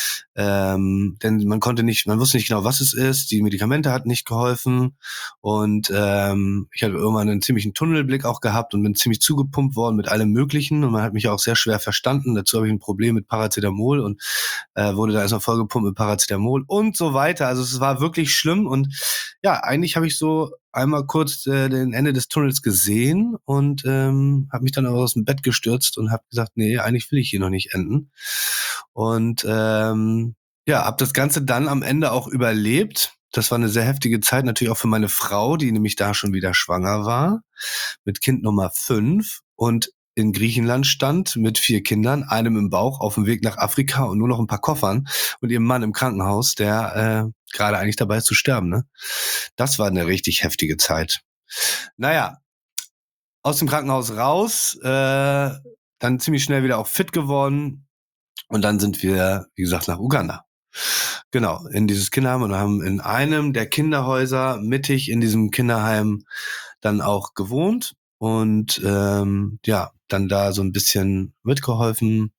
[SPEAKER 4] Ähm, denn man konnte nicht, man wusste nicht genau, was es ist. Die Medikamente hatten nicht geholfen und ähm, ich hatte irgendwann einen ziemlichen Tunnelblick auch gehabt und bin ziemlich zugepumpt worden mit allem Möglichen und man hat mich auch sehr schwer verstanden. Dazu habe ich ein Problem mit Paracetamol und äh, wurde da erstmal vollgepumpt mit Paracetamol und so weiter. Also es war wirklich schlimm und ja, eigentlich habe ich so einmal kurz äh, den Ende des Tunnels gesehen und ähm, habe mich dann aber aus dem Bett gestürzt und habe gesagt, nee, eigentlich will ich hier noch nicht enden. Und ähm, ja, habe das Ganze dann am Ende auch überlebt. Das war eine sehr heftige Zeit, natürlich auch für meine Frau, die nämlich da schon wieder schwanger war, mit Kind Nummer fünf und in Griechenland stand mit vier Kindern, einem im Bauch auf dem Weg nach Afrika und nur noch ein paar Koffern und ihrem Mann im Krankenhaus, der äh, gerade eigentlich dabei ist zu sterben. Ne? Das war eine richtig heftige Zeit. Naja, aus dem Krankenhaus raus, äh, dann ziemlich schnell wieder auch fit geworden und dann sind wir, wie gesagt, nach Uganda. Genau, in dieses Kinderheim und haben in einem der Kinderhäuser mittig in diesem Kinderheim dann auch gewohnt und ähm, ja, dann da so ein bisschen mitgeholfen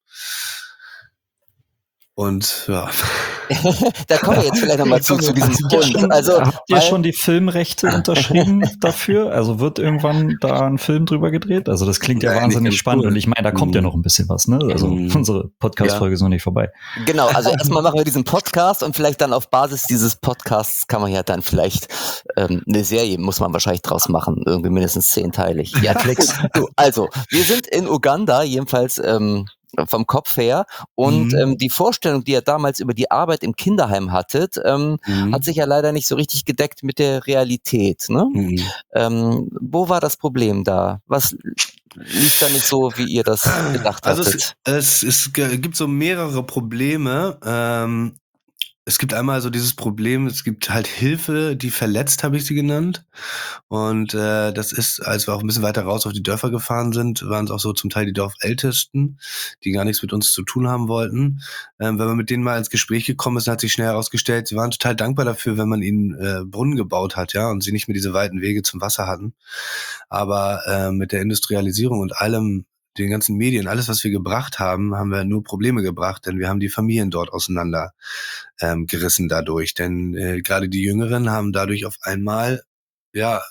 [SPEAKER 4] und ja.
[SPEAKER 2] Da kommen wir jetzt vielleicht nochmal zu, zu diesem
[SPEAKER 1] Habt ihr,
[SPEAKER 2] Punkt.
[SPEAKER 1] schon,
[SPEAKER 2] Also,
[SPEAKER 1] habt ihr
[SPEAKER 2] weil,
[SPEAKER 1] schon die Filmrechte unterschrieben dafür? Also wird irgendwann da ein Film drüber gedreht? Also das klingt ja
[SPEAKER 4] Nein,
[SPEAKER 1] wahnsinnig
[SPEAKER 4] nicht
[SPEAKER 1] spannend
[SPEAKER 4] cool.
[SPEAKER 1] und ich meine, da kommt
[SPEAKER 4] Mhm.
[SPEAKER 1] ja noch ein bisschen was, ne? Also
[SPEAKER 4] Mhm.
[SPEAKER 1] unsere Podcast-Folge ist noch nicht vorbei.
[SPEAKER 2] Genau, also erstmal machen wir diesen Podcast und vielleicht dann auf Basis dieses Podcasts kann man ja dann vielleicht ähm, eine Serie, muss man wahrscheinlich draus machen, irgendwie mindestens zehnteilig. Ja,
[SPEAKER 1] Netflix.
[SPEAKER 2] du, also, wir sind in Uganda, jedenfalls ähm, vom Kopf her und
[SPEAKER 4] Mhm.
[SPEAKER 2] ähm, die Vorstellung, die ihr damals über die Arbeit im Kinderheim hattet, ähm,
[SPEAKER 4] Mhm.
[SPEAKER 2] hat sich ja leider nicht so richtig gedeckt mit der Realität. Ne?
[SPEAKER 4] Mhm.
[SPEAKER 2] Ähm, wo war das Problem da? Was lief da nicht so, wie ihr das gedacht
[SPEAKER 4] Also
[SPEAKER 2] hattet?
[SPEAKER 4] es, es, es g- gibt so mehrere Probleme. Ähm, es gibt einmal so dieses Problem, es gibt halt Hilfe, die verletzt, habe ich sie genannt. Und äh, das ist, als wir auch ein bisschen weiter raus auf die Dörfer gefahren sind, waren es auch so zum Teil die Dorfältesten, die gar nichts mit uns zu tun haben wollten. Ähm, wenn man mit denen mal ins Gespräch gekommen ist, hat sich schnell herausgestellt, sie waren total dankbar dafür, wenn man ihnen äh, Brunnen gebaut hat, ja, und sie nicht mehr diese weiten Wege zum Wasser hatten. Aber äh, mit der Industrialisierung und allem, den ganzen Medien, alles, was wir gebracht haben, haben wir nur Probleme gebracht, denn wir haben die Familien dort auseinander ähm, gerissen dadurch. Denn äh, gerade die Jüngeren haben dadurch auf einmal, ja,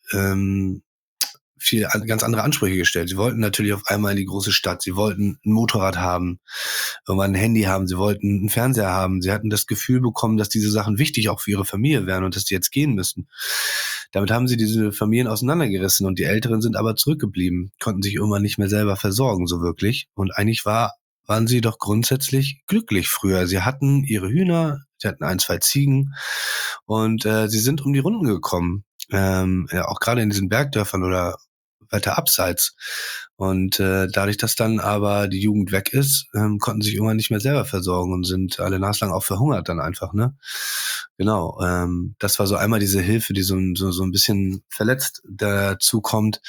[SPEAKER 4] ähm, viel an, ganz andere Ansprüche gestellt. Sie wollten natürlich auf einmal in die große Stadt. Sie wollten ein Motorrad haben, irgendwann ein Handy haben. Sie wollten einen Fernseher haben. Sie hatten das Gefühl bekommen, dass diese Sachen wichtig auch für ihre Familie wären und dass die jetzt gehen müssen. Damit haben sie diese Familien auseinandergerissen und die Älteren sind aber zurückgeblieben, konnten sich irgendwann nicht mehr selber versorgen, so wirklich. Und eigentlich war, waren sie doch grundsätzlich glücklich früher. Sie hatten ihre Hühner, sie hatten ein, zwei Ziegen und äh, sie sind um die Runden gekommen. Ähm, ja, auch gerade in diesen Bergdörfern oder weiter abseits. Und äh, dadurch, dass dann aber die Jugend weg ist, ähm, konnten sich irgendwann nicht mehr selber versorgen und sind alle naslang auch verhungert dann einfach, ne? Genau, ähm, das war so einmal diese Hilfe, die so, so, so ein bisschen verletzt dazu kommt,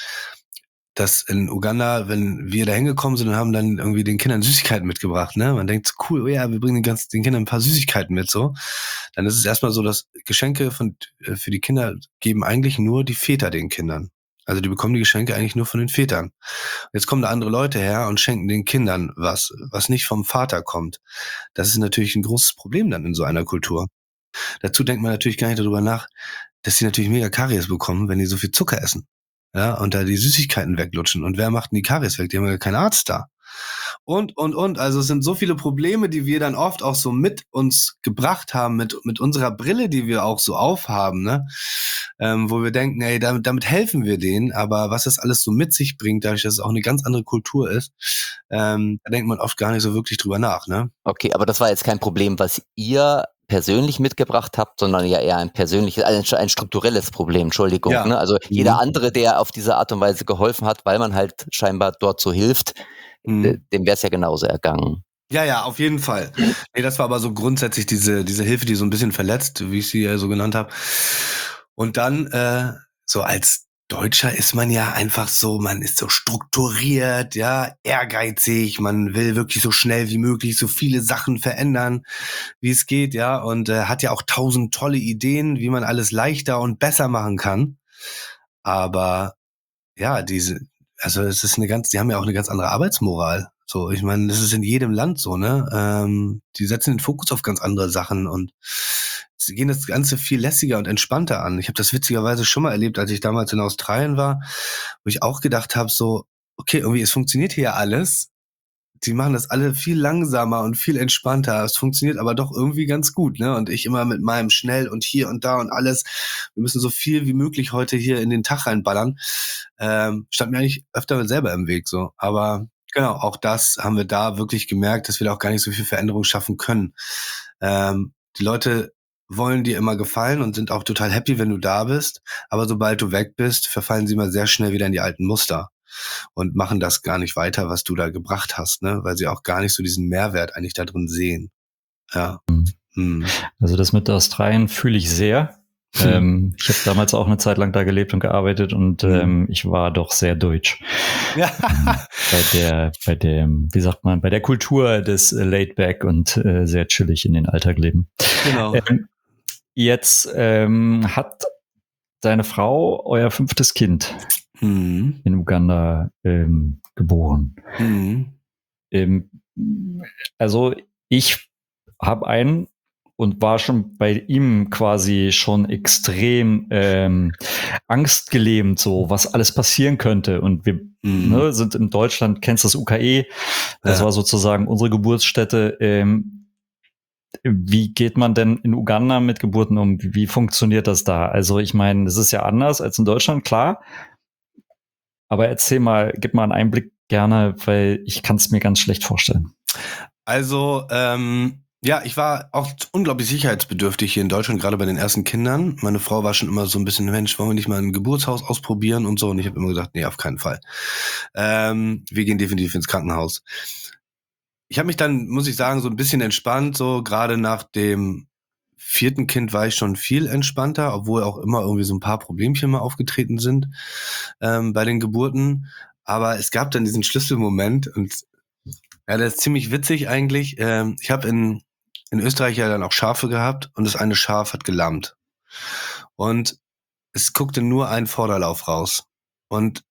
[SPEAKER 4] dass in Uganda, wenn wir da hingekommen sind und haben dann irgendwie den Kindern Süßigkeiten mitgebracht, ne? Man denkt so, cool, oh ja, wir bringen den, ganzen, den Kindern ein paar Süßigkeiten mit, so. Dann ist es erstmal so, dass Geschenke von, äh, für die Kinder geben eigentlich nur die Väter den Kindern. Also die bekommen die Geschenke eigentlich nur von den Vätern. Jetzt kommen da andere Leute her und schenken den Kindern was, was nicht vom Vater kommt. Das ist natürlich ein großes Problem dann in so einer Kultur. Dazu denkt man natürlich gar nicht darüber nach, dass sie natürlich mega Karies bekommen, wenn die so viel Zucker essen. Ja, und da die Süßigkeiten weglutschen. Und wer macht denn die Karies weg? Die haben ja keinen Arzt da. Und, und, und. Also es sind so viele Probleme, die wir dann oft auch so mit uns gebracht haben, mit, mit unserer Brille, die wir auch so aufhaben, ne? Ähm, wo wir denken, ey, damit, damit helfen wir denen. Aber was das alles so mit sich bringt, dadurch, dass es auch eine ganz andere Kultur ist, ähm, da denkt man oft gar nicht so wirklich drüber nach, ne?
[SPEAKER 2] Okay, aber das war jetzt kein Problem, was ihr persönlich mitgebracht habt, sondern ja eher ein persönliches, ein, ein strukturelles Problem, Entschuldigung.
[SPEAKER 4] Ja.
[SPEAKER 2] Ne? Also jeder andere, der auf diese Art und Weise geholfen hat, weil man halt scheinbar dort so hilft,
[SPEAKER 4] Mhm.
[SPEAKER 2] dem wäre es ja genauso ergangen.
[SPEAKER 4] Ja, ja, auf jeden Fall. Nee, das war aber so grundsätzlich diese, diese Hilfe, die so ein bisschen verletzt, wie ich sie ja so genannt habe. Und dann, äh, so als Deutscher ist man ja einfach so, man ist so strukturiert, ja, ehrgeizig, man will wirklich so schnell wie möglich so viele Sachen verändern, wie es geht, ja, und äh, hat ja auch tausend tolle Ideen, wie man alles leichter und besser machen kann. Aber ja, diese, also es ist eine ganz, die haben ja auch eine ganz andere Arbeitsmoral. So, ich meine, das ist in jedem Land so, ne? Ähm, die setzen den Fokus auf ganz andere Sachen und sie gehen das Ganze viel lässiger und entspannter an. Ich habe das witzigerweise schon mal erlebt, als ich damals in Australien war, wo ich auch gedacht habe, so, okay, irgendwie, es funktioniert hier alles. Die machen das alle viel langsamer und viel entspannter. Es funktioniert aber doch irgendwie ganz gut, ne? Und ich immer mit meinem schnell und hier und da und alles. Wir müssen so viel wie möglich heute hier in den Tag reinballern. Ähm, stand mir eigentlich öfter selber im Weg, so. Aber genau, auch das haben wir da wirklich gemerkt, dass wir da auch gar nicht so viel Veränderung schaffen können. Ähm, die Leute wollen dir immer gefallen und sind auch total happy, wenn du da bist. Aber sobald du weg bist, verfallen sie mal sehr schnell wieder in die alten Muster und machen das gar nicht weiter, was du da gebracht hast, ne? Weil sie auch gar nicht so diesen Mehrwert eigentlich da drin sehen. Ja. Hm.
[SPEAKER 1] Also das mit Australien fühle ich sehr.
[SPEAKER 4] Hm.
[SPEAKER 1] Ähm, ich habe damals auch eine Zeit lang da gelebt und gearbeitet und
[SPEAKER 4] Hm.
[SPEAKER 1] ähm, ich war doch sehr deutsch.
[SPEAKER 4] Ja.
[SPEAKER 1] bei der, bei dem, wie sagt man, bei der Kultur des äh, Laidback und äh, sehr chillig in den Alltag leben.
[SPEAKER 4] Genau.
[SPEAKER 1] Ähm, jetzt ähm, hat deine Frau euer fünftes Kind
[SPEAKER 4] Hm.
[SPEAKER 1] in Uganda ähm, geboren.
[SPEAKER 4] Hm.
[SPEAKER 1] Ähm, also ich habe einen und war schon bei ihm quasi schon extrem ähm, angstgelähmt, so was alles passieren könnte. Und wir
[SPEAKER 4] Hm.
[SPEAKER 1] ne, sind in Deutschland, kennst das U K E, das
[SPEAKER 4] Ja.
[SPEAKER 1] war sozusagen unsere Geburtsstätte. Ähm, wie geht man denn in Uganda mit Geburten um? Wie funktioniert das da? Also ich meine, das ist ja anders als in Deutschland, klar. Aber erzähl mal, gib mal einen Einblick gerne, weil ich kann es mir ganz schlecht vorstellen.
[SPEAKER 4] Also, ähm, ja, ich war auch unglaublich sicherheitsbedürftig hier in Deutschland, gerade bei den ersten Kindern. Meine Frau war schon immer so ein bisschen, Mensch, wollen wir nicht mal ein Geburtshaus ausprobieren und so? Und ich habe immer gesagt, nee, auf keinen Fall. Ähm, wir gehen definitiv ins Krankenhaus. Ich habe mich dann, muss ich sagen, so ein bisschen entspannt, so gerade nach dem vierten Kind war ich schon viel entspannter, obwohl auch immer irgendwie so ein paar Problemchen mal aufgetreten sind ähm, bei den Geburten. Aber es gab dann diesen Schlüsselmoment und ja, das ist ziemlich witzig eigentlich. Ähm, ich habe in, in Österreich ja dann auch Schafe gehabt und das eine Schaf hat gelammt. Und es guckte nur ein Vorderlauf raus. Und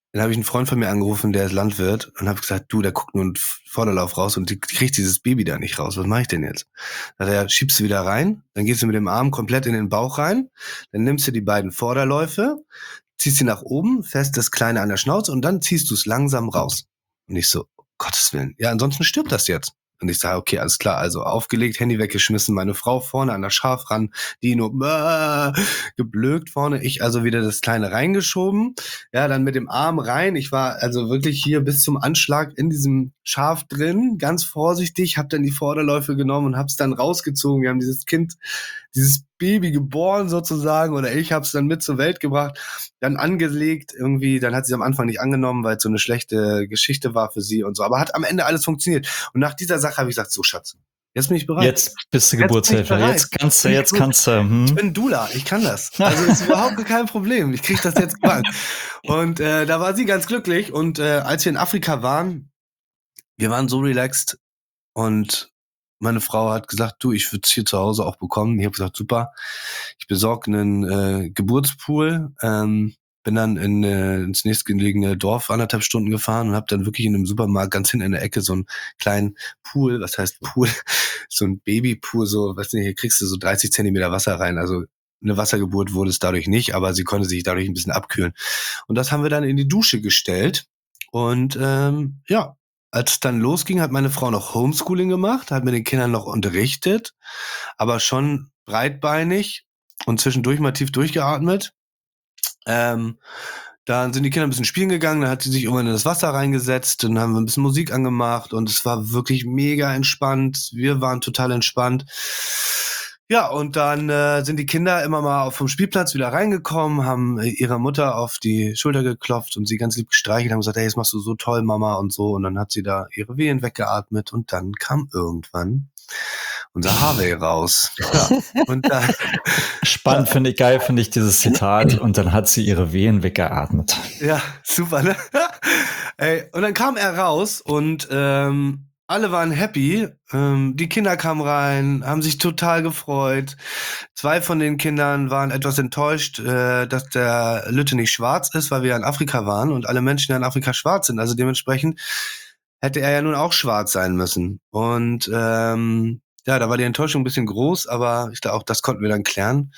[SPEAKER 4] Dann habe ich einen Freund von mir angerufen, der ist Landwirt, und habe gesagt, du, der guckt nur einen Vorderlauf raus und die kriegt dieses Baby da nicht raus. Was mache ich denn jetzt? Da hat er, schiebst du wieder rein, dann gehst du mit dem Arm komplett in den Bauch rein, dann nimmst du die beiden Vorderläufe, ziehst sie nach oben, fest das Kleine an der Schnauze und dann ziehst du es langsam raus. Und ich so, um Gottes Willen, ja, ansonsten stirbt das jetzt. Und ich sage, okay, alles klar, also aufgelegt, Handy weggeschmissen, meine Frau vorne an der Schaf ran, die nur äh, geblökt vorne, ich also wieder das Kleine reingeschoben, ja, dann mit dem Arm rein, ich war also wirklich hier bis zum Anschlag in diesem Schaf drin, ganz vorsichtig, hab dann die Vorderläufe genommen und hab's dann rausgezogen, wir haben dieses Kind, dieses Baby geboren sozusagen, oder ich hab's dann mit zur Welt gebracht, dann angelegt irgendwie, dann hat sie am Anfang nicht angenommen, weil es so eine schlechte Geschichte war für sie und so, aber hat am Ende alles funktioniert. Und nach dieser Sache habe ich gesagt, so Schatz, jetzt bin ich bereit.
[SPEAKER 1] Jetzt bist du
[SPEAKER 4] Jetzt
[SPEAKER 1] Geburtshelfer.
[SPEAKER 4] bin ich bereit.
[SPEAKER 1] Jetzt kannst du,
[SPEAKER 4] Ich
[SPEAKER 1] jetzt
[SPEAKER 4] bin-
[SPEAKER 1] kannst du.
[SPEAKER 4] Ich
[SPEAKER 1] Hm.
[SPEAKER 4] bin Dula, ich kann das. Also ist überhaupt kein Problem. Ich krieg das jetzt gebacken. Und äh, da war sie ganz glücklich. Und äh, als wir in Afrika waren, wir waren so relaxed und meine Frau hat gesagt, du, ich würde es hier zu Hause auch bekommen. Ich habe gesagt, super. Ich besorge einen äh, Geburtspool. Ähm, bin dann in, äh, ins nächstgelegene Dorf anderthalb Stunden gefahren und habe dann wirklich in einem Supermarkt ganz hinten in der Ecke so einen kleinen Pool, was heißt Pool, so ein Babypool, so, weißt du, hier kriegst du so dreißig Zentimeter Wasser rein. Also eine Wassergeburt wurde es dadurch nicht, aber sie konnte sich dadurch ein bisschen abkühlen. Und das haben wir dann in die Dusche gestellt. Und ähm, ja, als es dann losging, hat meine Frau noch Homeschooling gemacht, hat mit den Kindern noch unterrichtet, aber schon breitbeinig und zwischendurch mal tief durchgeatmet. Ähm, dann sind die Kinder ein bisschen spielen gegangen, dann hat sie sich irgendwann in das Wasser reingesetzt, dann haben wir ein bisschen Musik angemacht und es war wirklich mega entspannt. Wir waren total entspannt. Ja, und dann äh, sind die Kinder immer mal vom Spielplatz wieder reingekommen, haben äh, ihrer Mutter auf die Schulter geklopft und sie ganz lieb gestreichelt, haben gesagt, hey, das machst du so toll, Mama, und so. Und dann hat sie da ihre Wehen weggeatmet und dann kam irgendwann unser Harvey raus. Ja, und dann,
[SPEAKER 1] Spannend finde ich, geil finde ich dieses Zitat. Und dann hat sie ihre Wehen weggeatmet.
[SPEAKER 4] ja, super, ne? Ey, und dann kam er raus und ähm, alle waren happy. Ähm, die Kinder kamen rein, haben sich total gefreut. Zwei von den Kindern waren etwas enttäuscht, äh, dass der Lütte nicht schwarz ist, weil wir in Afrika waren und alle Menschen in Afrika schwarz sind. Also dementsprechend hätte er ja nun auch schwarz sein müssen. Und ähm, ja, da war die Enttäuschung ein bisschen groß, aber ich glaube, auch das konnten wir dann klären.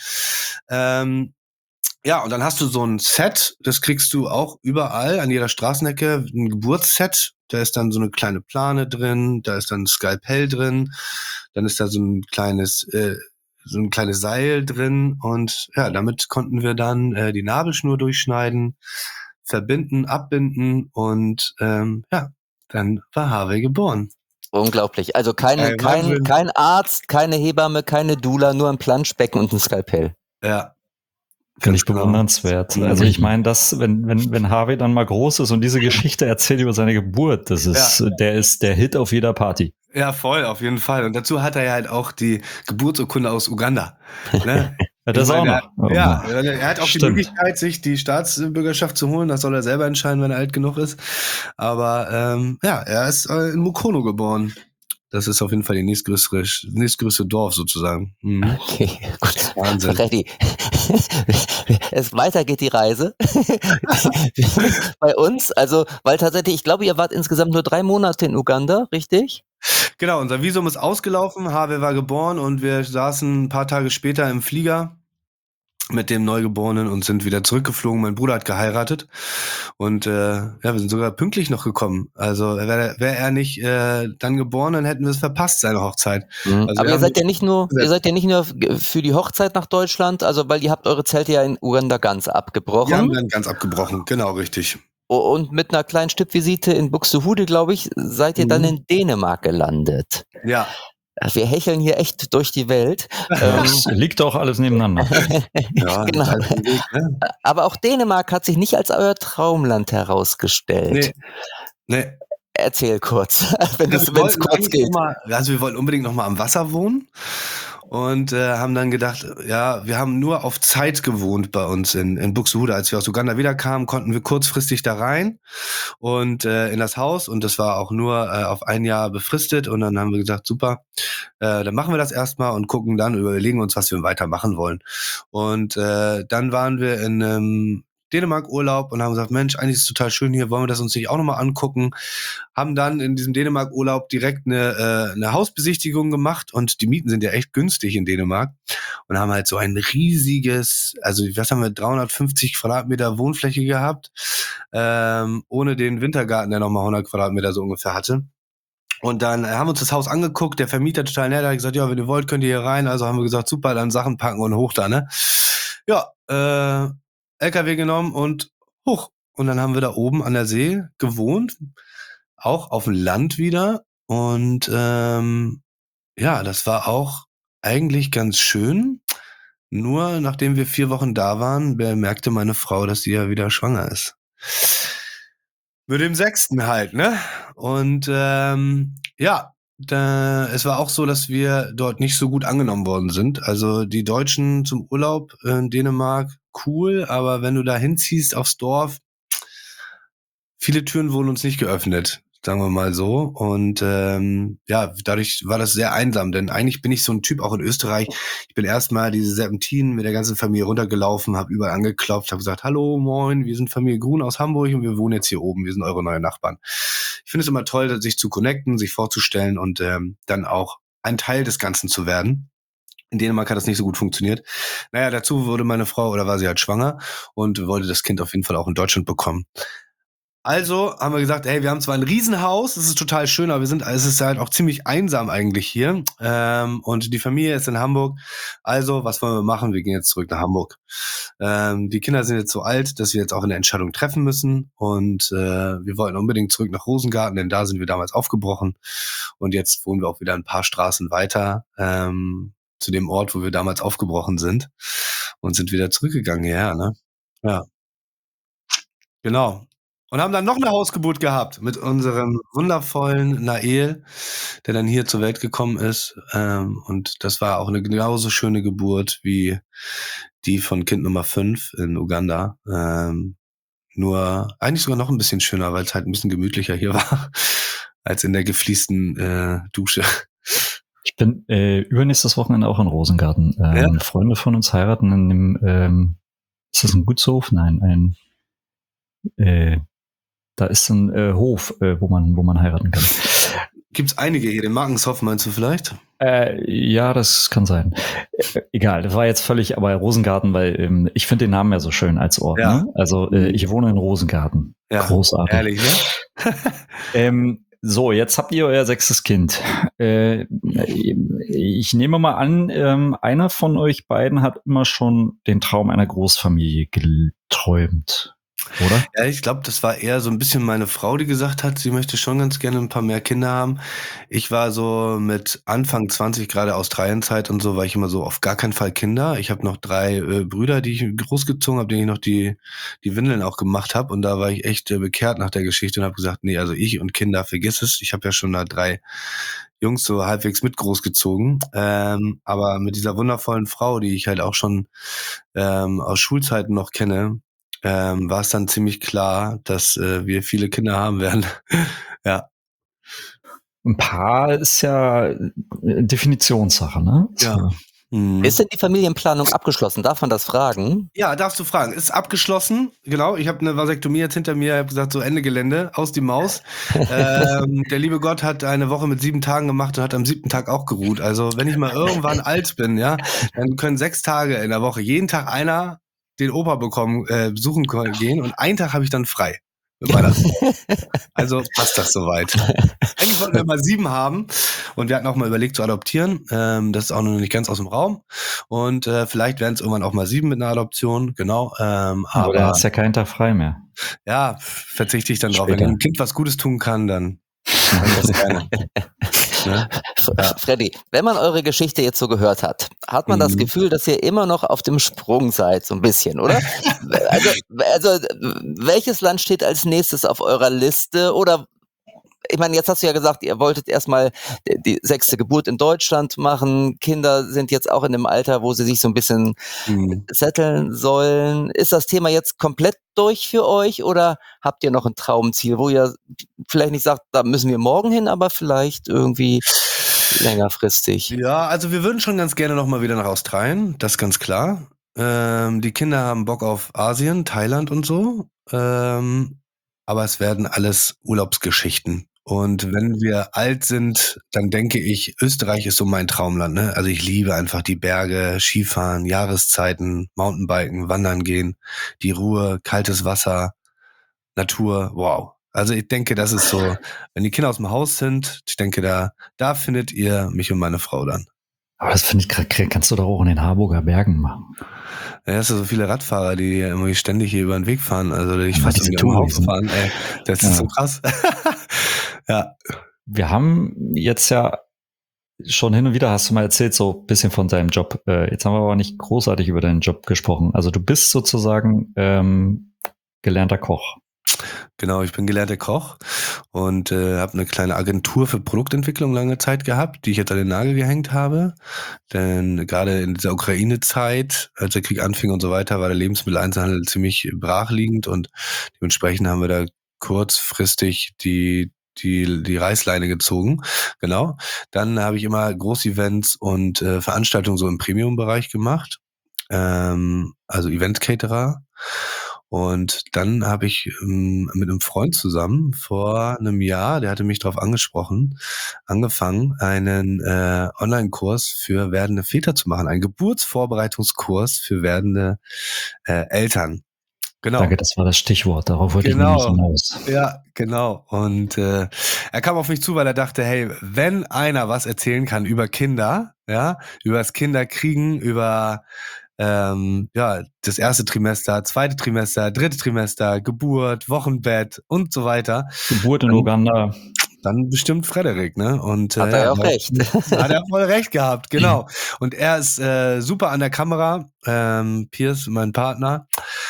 [SPEAKER 4] Ähm, ja, und dann hast du so ein Set, das kriegst du auch überall an jeder Straßenecke, ein Geburtsset. Da ist dann so eine kleine Plane drin, da ist dann ein Skalpell drin, dann ist da so ein kleines, äh, so ein kleines Seil drin und ja, damit konnten wir dann äh, die Nabelschnur durchschneiden, verbinden, abbinden und ähm, ja, dann war Harvey geboren.
[SPEAKER 2] Unglaublich. Also keine,
[SPEAKER 4] Ey,
[SPEAKER 2] kein,
[SPEAKER 4] Wahnsinn.
[SPEAKER 2] kein Arzt, keine Hebamme, keine Doula, nur ein Planschbecken und ein Skalpell.
[SPEAKER 4] Ja.
[SPEAKER 1] Finde ich
[SPEAKER 4] Ganz genau.
[SPEAKER 1] bewundernswert.
[SPEAKER 4] Mhm.
[SPEAKER 1] Also ich meine, das, wenn, wenn, wenn Harvey dann mal groß ist und diese Geschichte erzählt über seine Geburt, das ist, der ist der Hit auf jeder Party.
[SPEAKER 4] Ja, voll, auf jeden Fall. Und dazu hat er ja halt auch die Geburtsurkunde aus Uganda. Ne?
[SPEAKER 1] Ja, das
[SPEAKER 4] Ich
[SPEAKER 1] auch
[SPEAKER 4] meine,
[SPEAKER 1] noch.
[SPEAKER 4] er- Ja, er hat auch
[SPEAKER 1] Stimmt.
[SPEAKER 4] die Möglichkeit, sich die Staatsbürgerschaft zu holen. Das soll er selber entscheiden, wenn er alt genug ist. Aber ähm, ja, er ist äh, in Mukono geboren. Das ist auf jeden Fall die nächstgrößere, nächstgrößte Dorf sozusagen. Mhm.
[SPEAKER 2] Okay, gut.
[SPEAKER 4] Wahnsinn.
[SPEAKER 2] Freddy, es weiter geht die Reise bei uns. Also, weil tatsächlich, ich glaube, ihr wart insgesamt nur drei Monate in Uganda, richtig?
[SPEAKER 4] Genau, unser Visum ist ausgelaufen, Harvey war geboren und wir saßen ein paar Tage später im Flieger mit dem Neugeborenen und sind wieder zurückgeflogen. Mein Bruder hat geheiratet und äh, ja, wir sind sogar pünktlich noch gekommen. Also wäre wär er nicht äh, dann geboren, dann hätten wir es verpasst, seine Hochzeit.
[SPEAKER 2] Mhm.
[SPEAKER 4] Also
[SPEAKER 2] Aber
[SPEAKER 4] wir
[SPEAKER 2] ihr
[SPEAKER 4] haben
[SPEAKER 2] seid ja nicht nur, ihr seid ja nicht nur für die Hochzeit nach Deutschland, also weil ihr habt eure Zelte ja in Uganda ganz
[SPEAKER 4] Wir haben
[SPEAKER 2] abgebrochen.
[SPEAKER 4] dann ganz abgebrochen, genau, richtig.
[SPEAKER 2] O- Und mit einer kleinen Stippvisite in Buxtehude, glaube ich, seid ihr dann
[SPEAKER 4] Mhm.
[SPEAKER 2] in Dänemark gelandet.
[SPEAKER 4] Ja,
[SPEAKER 2] Wir hecheln hier echt durch die Welt. Ähm,
[SPEAKER 1] Das liegt auch alles nebeneinander.
[SPEAKER 4] ja,
[SPEAKER 2] Genau.
[SPEAKER 4] das ist ein Weg, ne?
[SPEAKER 2] aber auch Dänemark hat sich nicht als euer Traumland herausgestellt.
[SPEAKER 4] Nee, nee.
[SPEAKER 2] Erzähl kurz, wenn
[SPEAKER 4] Ja,
[SPEAKER 2] es
[SPEAKER 4] wir
[SPEAKER 2] wenn's
[SPEAKER 4] wollten
[SPEAKER 2] kurz
[SPEAKER 4] eigentlich
[SPEAKER 2] geht.
[SPEAKER 4] noch mal, also wir wollten unbedingt noch mal am Wasser wohnen und äh, haben dann gedacht, ja, wir haben nur auf Zeit gewohnt bei uns in, in Buxtehude. Als wir aus Uganda wiederkamen, konnten wir kurzfristig da rein und äh, in das Haus und das war auch nur äh, auf ein Jahr befristet und dann haben wir gesagt, super, äh, dann machen wir das erstmal und gucken dann, überlegen uns, was wir weitermachen wollen. Und äh, dann waren wir in einem Dänemark-Urlaub und haben gesagt, Mensch, eigentlich ist es total schön hier, wollen wir das uns nicht auch nochmal angucken? Haben dann in diesem Dänemark-Urlaub direkt eine, äh, eine Hausbesichtigung gemacht und die Mieten sind ja echt günstig in Dänemark und haben halt so ein riesiges, also was haben wir, dreihundertfünfzig Quadratmeter Wohnfläche gehabt, ähm, ohne den Wintergarten, der nochmal hundert Quadratmeter so ungefähr hatte. Und dann haben wir uns das Haus angeguckt, der Vermieter total nett, hat gesagt, ja, wenn ihr wollt, könnt ihr hier rein. Also haben wir gesagt, super, dann Sachen packen und hoch da, ne? Ja, äh, L K W genommen und hoch. Und dann haben wir da oben an der See gewohnt, auch auf dem Land wieder. Und ähm, ja, das war auch eigentlich ganz schön. Nur nachdem wir vier Wochen da waren, bemerkte meine Frau, dass sie ja wieder schwanger ist. Mit dem Sechsten halt, ne? Und ähm, ja, da, es war auch so, dass wir dort nicht so gut angenommen worden sind. Also die Deutschen zum Urlaub in Dänemark, cool, aber wenn du da hinziehst aufs Dorf, viele Türen wurden uns nicht geöffnet, sagen wir mal so. Und ähm, ja, dadurch war das sehr einsam, denn eigentlich bin ich so ein Typ, auch in Österreich. Ich bin erstmal diese Serpentinen mit der ganzen Familie runtergelaufen, habe überall angeklopft, habe gesagt, hallo, moin, wir sind Familie Grun aus Hamburg und wir wohnen jetzt hier oben, wir sind eure neuen Nachbarn. Ich finde es immer toll, sich zu connecten, sich vorzustellen und ähm, dann auch ein Teil des Ganzen zu werden. In Dänemark hat das nicht so gut funktioniert. Naja, dazu wurde meine Frau, oder war sie halt schwanger und wollte das Kind auf jeden Fall auch in Deutschland bekommen. Also haben wir gesagt, hey, wir haben zwar ein Riesenhaus, es ist total schön, aber wir sind, es ist halt auch ziemlich einsam eigentlich hier. Ähm, und die Familie ist in Hamburg. Also, was wollen wir machen? Wir gehen jetzt zurück nach Hamburg. Ähm, die Kinder sind jetzt so alt, dass wir jetzt auch eine Entscheidung treffen müssen. Und äh, wir wollten unbedingt zurück nach Rosengarten, denn da sind wir damals aufgebrochen. Und jetzt wohnen wir auch wieder ein paar Straßen weiter ähm, zu dem Ort, wo wir damals aufgebrochen sind. Und sind wieder zurückgegangen hierher, ne? Ja, genau. Und haben dann noch eine Hausgeburt gehabt mit unserem wundervollen Nael, der dann hier zur Welt gekommen ist. Ähm, und das war auch eine genauso schöne Geburt wie die von Kind Nummer fünf in Uganda. Ähm, nur eigentlich sogar noch ein bisschen schöner, weil es halt ein bisschen gemütlicher hier war, als in der gefliesten äh, Dusche.
[SPEAKER 3] Ich bin äh, übernächstes Wochenende auch in Rosengarten. Ähm,
[SPEAKER 4] Ja?
[SPEAKER 3] Freunde von uns heiraten in dem, ähm, ist das ein Gutshof? Nein, ein äh, da ist ein äh, Hof, äh, wo man, wo man heiraten kann.
[SPEAKER 4] Gibt's einige hier. Den Markenshof meinst du vielleicht?
[SPEAKER 3] Äh, ja, das kann sein. Äh, egal, das war jetzt völlig, aber Rosengarten, weil ähm, ich finde den Namen ja so schön als Ort.
[SPEAKER 4] Ja.
[SPEAKER 3] Ne? Also äh, ich wohne in Rosengarten.
[SPEAKER 4] Ja.
[SPEAKER 3] Großartig.
[SPEAKER 4] Ehrlich, ne?
[SPEAKER 3] ähm, so, jetzt habt ihr euer sechstes Kind. Äh, ich nehme mal an, ähm, einer von euch beiden hat immer schon den Traum einer Großfamilie geträumt, oder?
[SPEAKER 4] Ja, ich glaube, das war eher so ein bisschen meine Frau, die gesagt hat, sie möchte schon ganz gerne ein paar mehr Kinder haben. Ich war so mit Anfang zwanzig, gerade Australienzeit und so, war ich immer so auf gar keinen Fall Kinder. Ich habe noch drei äh, Brüder, die ich großgezogen habe, denen ich noch die die Windeln auch gemacht habe. Und da war ich echt äh, bekehrt nach der Geschichte und habe gesagt, nee, also ich und Kinder, vergiss es. Ich habe ja schon da drei Jungs so halbwegs mit großgezogen. Ähm, aber mit dieser wundervollen Frau, die ich halt auch schon ähm, aus Schulzeiten noch kenne, ähm, war es dann ziemlich klar, dass äh, wir viele Kinder haben werden. Ja.
[SPEAKER 3] Ein Paar ist ja äh, Definitionssache, ne?
[SPEAKER 4] Ja.
[SPEAKER 3] So.
[SPEAKER 4] Mhm.
[SPEAKER 2] Ist denn die Familienplanung abgeschlossen? Darf man das fragen?
[SPEAKER 4] Ja, darfst du fragen. Ist abgeschlossen. Genau, ich habe eine Vasektomie jetzt hinter mir. Ich habe gesagt, so Ende Gelände, aus die Maus. ähm, der liebe Gott hat eine Woche mit sieben Tagen gemacht und hat am siebten Tag auch geruht. Also wenn ich mal irgendwann alt bin, ja, dann können sechs Tage in der Woche jeden Tag einer den Opa bekommen, äh, besuchen können, gehen und einen Tag habe ich dann frei. Mit meiner also passt das soweit. Eigentlich wollten wir mal sieben haben und wir hatten auch mal überlegt zu adoptieren. Ähm, das ist auch noch nicht ganz aus dem Raum. Und äh, vielleicht werden es irgendwann auch mal sieben mit einer Adoption, genau. Ähm,
[SPEAKER 3] Aber
[SPEAKER 4] aber
[SPEAKER 3] du hast ja keinen Tag frei mehr.
[SPEAKER 4] ja, verzichte ich dann drauf. Wenn
[SPEAKER 3] Später.
[SPEAKER 4] ich einem Kind was Gutes tun kann, dann mache ich das gerne. Ne? Ja.
[SPEAKER 2] Freddy, wenn man eure Geschichte jetzt so gehört hat, hat man das
[SPEAKER 4] Mhm.
[SPEAKER 2] Gefühl, dass ihr immer noch auf dem Sprung seid, so ein bisschen, oder? also, also, welches Land steht als nächstes auf eurer Liste? Oder, ich meine, jetzt hast du ja gesagt, ihr wolltet erstmal die sechste Geburt in Deutschland machen. Kinder sind jetzt auch in dem Alter, wo sie sich so ein bisschen
[SPEAKER 4] Mhm.
[SPEAKER 2] setteln sollen. Ist das Thema jetzt komplett durch für euch oder habt ihr noch ein Traumziel, wo ihr vielleicht nicht sagt, da müssen wir morgen hin, aber vielleicht irgendwie längerfristig?
[SPEAKER 4] Ja, also wir würden schon ganz gerne noch mal wieder nach Australien, das ist ganz klar. Ähm, die Kinder haben Bock auf Asien, Thailand und so. Ähm, aber es werden alles Urlaubsgeschichten. Und wenn wir alt sind, dann denke ich, Österreich ist so mein Traumland. Ne? Also ich liebe einfach die Berge, Skifahren, Jahreszeiten, Mountainbiken, Wandern gehen, die Ruhe, kaltes Wasser, Natur. Wow. Also ich denke, das ist so, wenn die Kinder aus dem Haus sind, ich denke, da, da findet ihr mich und meine Frau dann.
[SPEAKER 3] Aber das finde ich gerade, kannst du doch auch in den Harburger Bergen machen.
[SPEAKER 4] Ja, es sind so viele Radfahrer, die irgendwie ständig hier über den Weg fahren, also die ich
[SPEAKER 3] Ja,
[SPEAKER 4] fast
[SPEAKER 3] diese
[SPEAKER 4] irgendwie am
[SPEAKER 3] Touris,
[SPEAKER 4] Haus
[SPEAKER 3] ne?
[SPEAKER 4] fahren, ey. Das ist
[SPEAKER 3] Ja.
[SPEAKER 4] so krass. Ja.
[SPEAKER 3] Wir haben jetzt ja schon hin und wieder, hast du mal erzählt, so ein bisschen von deinem Job. Äh, jetzt haben wir aber nicht großartig über deinen Job gesprochen. Also du bist sozusagen ähm, gelernter Koch.
[SPEAKER 4] Genau, ich bin gelernter Koch und äh, habe eine kleine Agentur für Produktentwicklung lange Zeit gehabt, die ich jetzt an den Nagel gehängt habe. Denn gerade in dieser Ukraine-Zeit, als der Krieg anfing und so weiter, war der Lebensmitteleinzelhandel ziemlich brachliegend und dementsprechend haben wir da kurzfristig die die die Reißleine gezogen. Genau. Dann habe ich immer Großevents und äh, Veranstaltungen so im Premium-Bereich gemacht. Ähm, also Event-Caterer. Und dann habe ich ähm, mit einem Freund zusammen vor einem Jahr, der hatte mich darauf angesprochen, angefangen, einen äh, Online-Kurs für werdende Väter zu machen, einen Geburtsvorbereitungskurs für werdende äh, Eltern. Genau.
[SPEAKER 3] Danke, das war das Stichwort. Darauf wollte
[SPEAKER 4] Genau.
[SPEAKER 3] ich nämlich hinaus.
[SPEAKER 4] Ja, genau. Und äh, er kam auf mich zu, weil er dachte, hey, wenn einer was erzählen kann über Kinder, ja, über das Kinderkriegen, über ähm, ja, das erste Trimester, zweite Trimester, dritte Trimester, Geburt, Wochenbett und so weiter.
[SPEAKER 3] Geburt in
[SPEAKER 4] dann,
[SPEAKER 3] Uganda.
[SPEAKER 4] Dann bestimmt Frederik, ne? Und
[SPEAKER 2] Hat
[SPEAKER 4] äh,
[SPEAKER 2] er ja
[SPEAKER 4] ja,
[SPEAKER 2] auch recht.
[SPEAKER 4] Hat er voll recht gehabt, genau. Und er ist äh, super an der Kamera, ähm, Piers, mein Partner.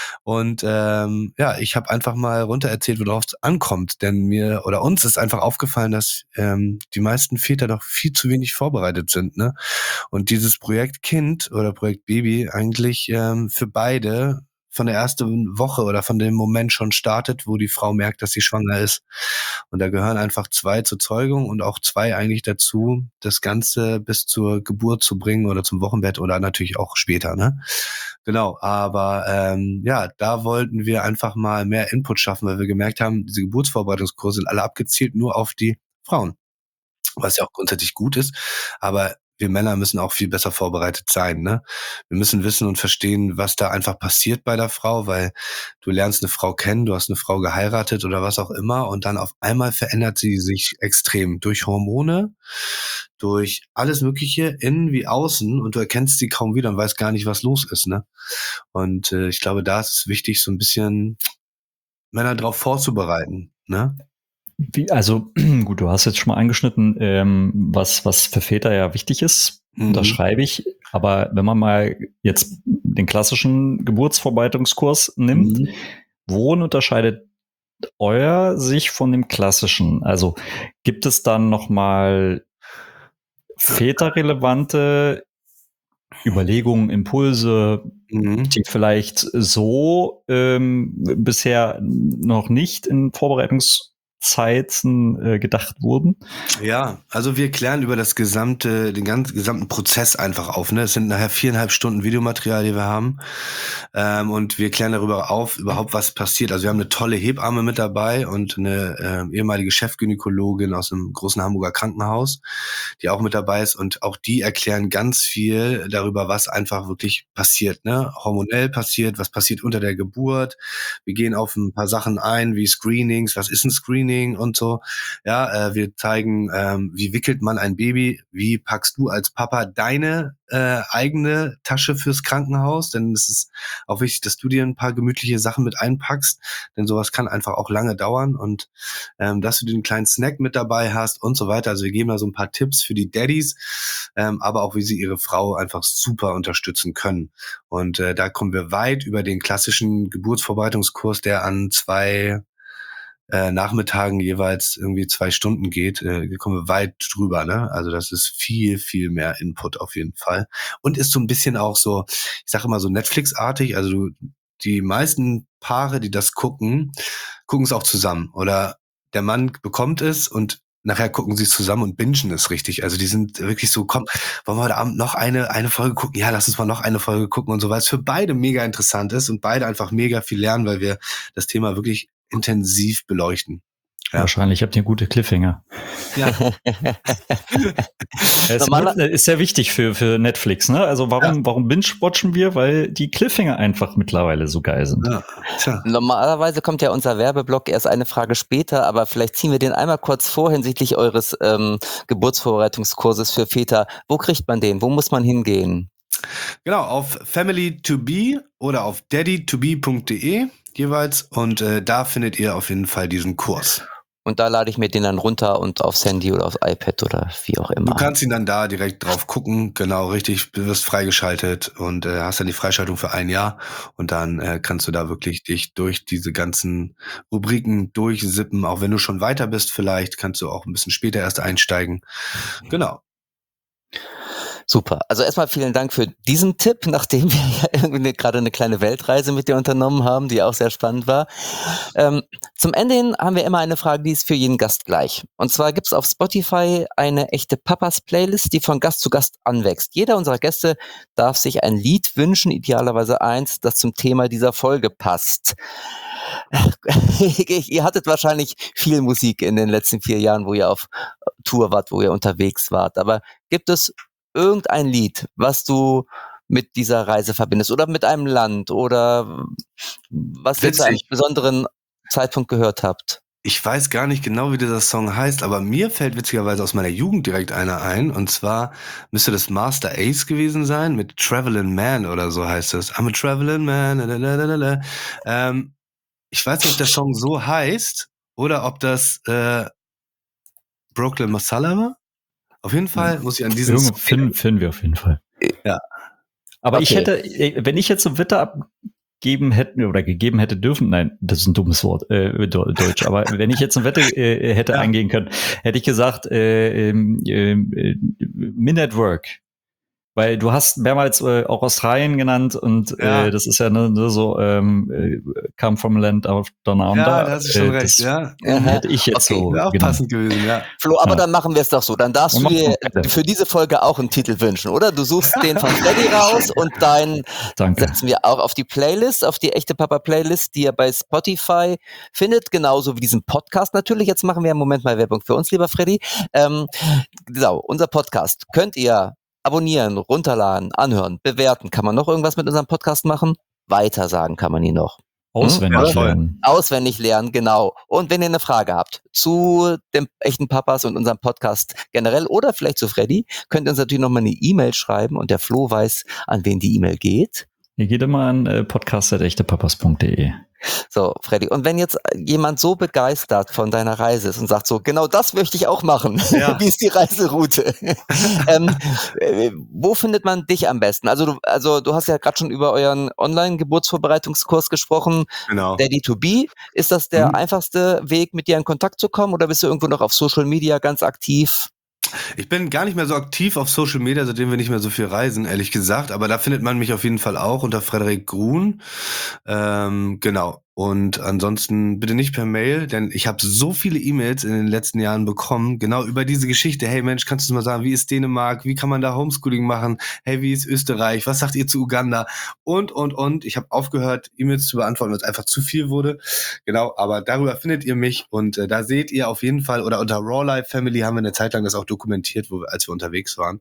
[SPEAKER 4] Und ähm, ja, ich habe einfach mal runter erzählt, worauf es ankommt. Denn mir oder uns ist einfach aufgefallen, dass ähm, die meisten Väter doch viel zu wenig vorbereitet sind, ne? Und dieses Projekt Kind oder Projekt Baby eigentlich ähm, für beide von der ersten Woche oder von dem Moment schon startet, wo die Frau merkt, dass sie schwanger ist. Und da gehören einfach zwei zur Zeugung und auch zwei eigentlich dazu, das Ganze bis zur Geburt zu bringen oder zum Wochenbett oder natürlich auch später, ne? Genau, aber ähm, ja, da wollten wir einfach mal mehr Input schaffen, weil wir gemerkt haben, diese Geburtsvorbereitungskurse sind alle abgezielt nur auf die Frauen, was ja auch grundsätzlich gut ist, aber wir Männer müssen auch viel besser vorbereitet sein, ne? Wir müssen wissen und verstehen, was da einfach passiert bei der Frau, weil du lernst eine Frau kennen, du hast eine Frau geheiratet oder was auch immer und dann auf einmal verändert sie sich extrem durch Hormone, durch alles Mögliche, innen wie außen und du erkennst sie kaum wieder und weißt gar nicht, was los ist, ne? Und äh, ich glaube, da ist es wichtig, so ein bisschen Männer drauf vorzubereiten, ne?
[SPEAKER 3] Wie, also gut, du hast jetzt schon mal angeschnitten, ähm, was, was für Väter ja wichtig ist.
[SPEAKER 4] Mhm.
[SPEAKER 3] Das schreibe ich. Aber wenn man mal jetzt den klassischen Geburtsvorbereitungskurs nimmt,
[SPEAKER 4] Mhm.
[SPEAKER 3] worin unterscheidet euer sich von dem klassischen? Also gibt es dann noch mal väterrelevante Überlegungen, Impulse,
[SPEAKER 4] Mhm.
[SPEAKER 3] die vielleicht so ähm, bisher noch nicht in Vorbereitungszeiten äh, gedacht wurden?
[SPEAKER 4] Ja, also wir klären über das gesamte, den ganzen gesamten Prozess einfach auf. Ne? Es sind nachher viereinhalb Stunden Videomaterial, die wir haben. Ähm, und wir klären darüber auf, überhaupt was passiert. Also wir haben eine tolle Hebamme mit dabei und eine äh, ehemalige Chefgynäkologin aus einem großen Hamburger Krankenhaus, die auch mit dabei ist. Und auch die erklären ganz viel darüber, was einfach wirklich passiert. Ne? Hormonell passiert, was passiert unter der Geburt. Wir gehen auf ein paar Sachen ein, wie Screenings, was ist ein Screening und so. Ja, äh, wir zeigen, ähm, wie wickelt man ein Baby, wie packst du als Papa deine äh, eigene Tasche fürs Krankenhaus, denn es ist auch wichtig, dass du dir ein paar gemütliche Sachen mit einpackst, denn sowas kann einfach auch lange dauern und ähm, dass du den kleinen Snack mit dabei hast und so weiter. Also wir geben da so ein paar Tipps für die Daddys, ähm, aber auch wie sie ihre Frau einfach super unterstützen können. Und äh, da kommen wir weit über den klassischen Geburtsvorbereitungskurs, der an zwei Äh, Nachmittagen jeweils irgendwie zwei Stunden geht, äh, kommen wir weit drüber, ne? Also das ist viel, viel mehr Input auf jeden Fall. Und ist so ein bisschen auch so, ich sage immer so Netflix-artig, also du, die meisten Paare, die das gucken, gucken es auch zusammen. Oder der Mann bekommt es und nachher gucken sie es zusammen und bingen es richtig. Also die sind wirklich so, komm, wollen wir heute Abend noch eine, eine Folge gucken? Ja, lass uns mal noch eine Folge gucken und so, weil es für beide mega interessant ist und beide einfach mega viel lernen, weil wir das Thema wirklich intensiv beleuchten. Ja.
[SPEAKER 1] Wahrscheinlich habt ihr gute Cliffhanger.
[SPEAKER 4] Ja.
[SPEAKER 1] Es ist sehr wichtig für, für Netflix, ne? Also warum, ja. warum binge-watchen wir? Weil die Cliffhanger einfach mittlerweile so geil sind. Ja.
[SPEAKER 2] Tja. Normalerweise kommt ja unser Werbeblock erst eine Frage später, aber vielleicht ziehen wir den einmal kurz vor hinsichtlich eures ähm, Geburtsvorbereitungskurses für Väter. Wo kriegt man den? Wo muss man hingehen?
[SPEAKER 4] Genau, auf family to be oder auf daddy to be punkt de jeweils und äh, da findet ihr auf jeden Fall diesen Kurs.
[SPEAKER 2] Und da lade ich mir den dann runter und aufs Handy oder aufs iPad oder wie auch immer.
[SPEAKER 4] Du kannst ihn dann da direkt drauf gucken, genau, richtig, du wirst freigeschaltet und äh, hast dann die Freischaltung für ein Jahr und dann äh, kannst du da wirklich dich durch diese ganzen Rubriken durchsippen, auch wenn du schon weiter bist vielleicht, kannst du auch ein bisschen später erst einsteigen. Genau.
[SPEAKER 2] Super. Also erstmal vielen Dank für diesen Tipp, nachdem wir ja irgendwie gerade eine kleine Weltreise mit dir unternommen haben, die auch sehr spannend war. Ähm, zum Ende hin haben wir immer eine Frage, die ist für jeden Gast gleich. Und zwar gibt es auf Spotify eine echte Papas-Playlist, die von Gast zu Gast anwächst. Jeder unserer Gäste darf sich ein Lied wünschen, idealerweise eins, das zum Thema dieser Folge passt. Ihr hattet wahrscheinlich viel Musik in den letzten vier Jahren, wo ihr auf Tour wart, wo ihr unterwegs wart. Aber gibt es irgendein Lied, was du mit dieser Reise verbindest oder mit einem Land oder was ihr zu einem besonderen Zeitpunkt gehört habt?
[SPEAKER 4] Ich weiß gar nicht genau, wie dieser Song heißt, aber mir fällt witzigerweise aus meiner Jugend direkt einer ein und zwar müsste das Master Ace gewesen sein mit Travelin' Man oder so heißt es. I'm a Travelin' Man. Lalalala. Ähm, ich weiß nicht, ob der Song so heißt oder ob das äh, Brooklyn Masala war. Auf jeden Fall muss ich an diesen
[SPEAKER 1] Song finden, finden wir auf jeden Fall.
[SPEAKER 4] Ja.
[SPEAKER 1] Aber okay. ich hätte, wenn ich jetzt so Wetter abgeben hätte oder gegeben hätte dürfen, nein, das ist ein dummes Wort, äh, Deutsch, aber wenn ich jetzt eine Wette äh, hätte ja. eingehen können, hätte ich gesagt, äh, äh, äh, Men at Work. Weil du hast mehrmals äh, auch Australien genannt und
[SPEAKER 4] ja.
[SPEAKER 1] äh, das ist ja ne, ne, so ähm, äh, Come from Land of Down Under.
[SPEAKER 4] Ja, da hast du schon
[SPEAKER 1] äh,
[SPEAKER 4] recht, ja.
[SPEAKER 1] Hätte ich jetzt
[SPEAKER 2] okay.
[SPEAKER 1] so
[SPEAKER 4] Wäre auch
[SPEAKER 1] genannt.
[SPEAKER 4] passend gewesen, ja.
[SPEAKER 2] Flo, aber
[SPEAKER 1] ja.
[SPEAKER 2] dann machen wir es doch so. Dann darfst du dir für diese Folge auch einen Titel wünschen, oder? Du suchst den von Freddy raus und deinen
[SPEAKER 1] Danke.
[SPEAKER 2] setzen wir auch auf die Playlist, auf die echte Papa-Playlist, die ihr bei Spotify findet, genauso wie diesen Podcast natürlich. Jetzt machen wir im Moment mal Werbung für uns, lieber Freddy. Ähm, so, unser Podcast könnt ihr abonnieren, runterladen, anhören, bewerten. Kann man noch irgendwas mit unserem Podcast machen? Weitersagen kann man ihn noch.
[SPEAKER 1] Auswendig
[SPEAKER 4] hm?
[SPEAKER 1] lernen.
[SPEAKER 2] Auswendig lernen, genau. Und wenn ihr eine Frage habt zu dem echten Papas und unserem Podcast generell oder vielleicht zu Freddy, könnt ihr uns natürlich nochmal eine E-Mail schreiben und der Flo weiß, an wen die E-Mail geht.
[SPEAKER 1] Ihr geht immer an äh, podcast at echtepapas punkt de.
[SPEAKER 2] So, Freddy, und wenn jetzt jemand so begeistert von deiner Reise ist und sagt so, genau das möchte ich auch machen, ja. Wie ist die Reiseroute? ähm, äh, wo findet man dich am besten? Also du, also du hast ja gerade schon über euren Online-Geburtsvorbereitungskurs gesprochen,
[SPEAKER 4] genau.
[SPEAKER 2] Daddy to be. Ist das der mhm. einfachste Weg, mit dir in Kontakt zu kommen oder bist du irgendwo noch auf Social Media ganz aktiv?
[SPEAKER 4] Ich bin gar nicht mehr so aktiv auf Social Media, seitdem wir nicht mehr so viel reisen, ehrlich gesagt. Aber da findet man mich auf jeden Fall auch unter Frederik Grun. Ähm, genau. Und ansonsten bitte nicht per Mail, denn ich habe so viele E-Mails in den letzten Jahren bekommen, genau über diese Geschichte. Hey Mensch, kannst du mal sagen, wie ist Dänemark? Wie kann man da Homeschooling machen? Hey, wie ist Österreich? Was sagt ihr zu Uganda? Und, und, und. Ich habe aufgehört, E-Mails zu beantworten, weil es einfach zu viel wurde. Genau, aber darüber findet ihr mich und äh, da seht ihr auf jeden Fall, oder unter Raw Life Family haben wir eine Zeit lang das auch dokumentiert, wo wir, als wir unterwegs waren.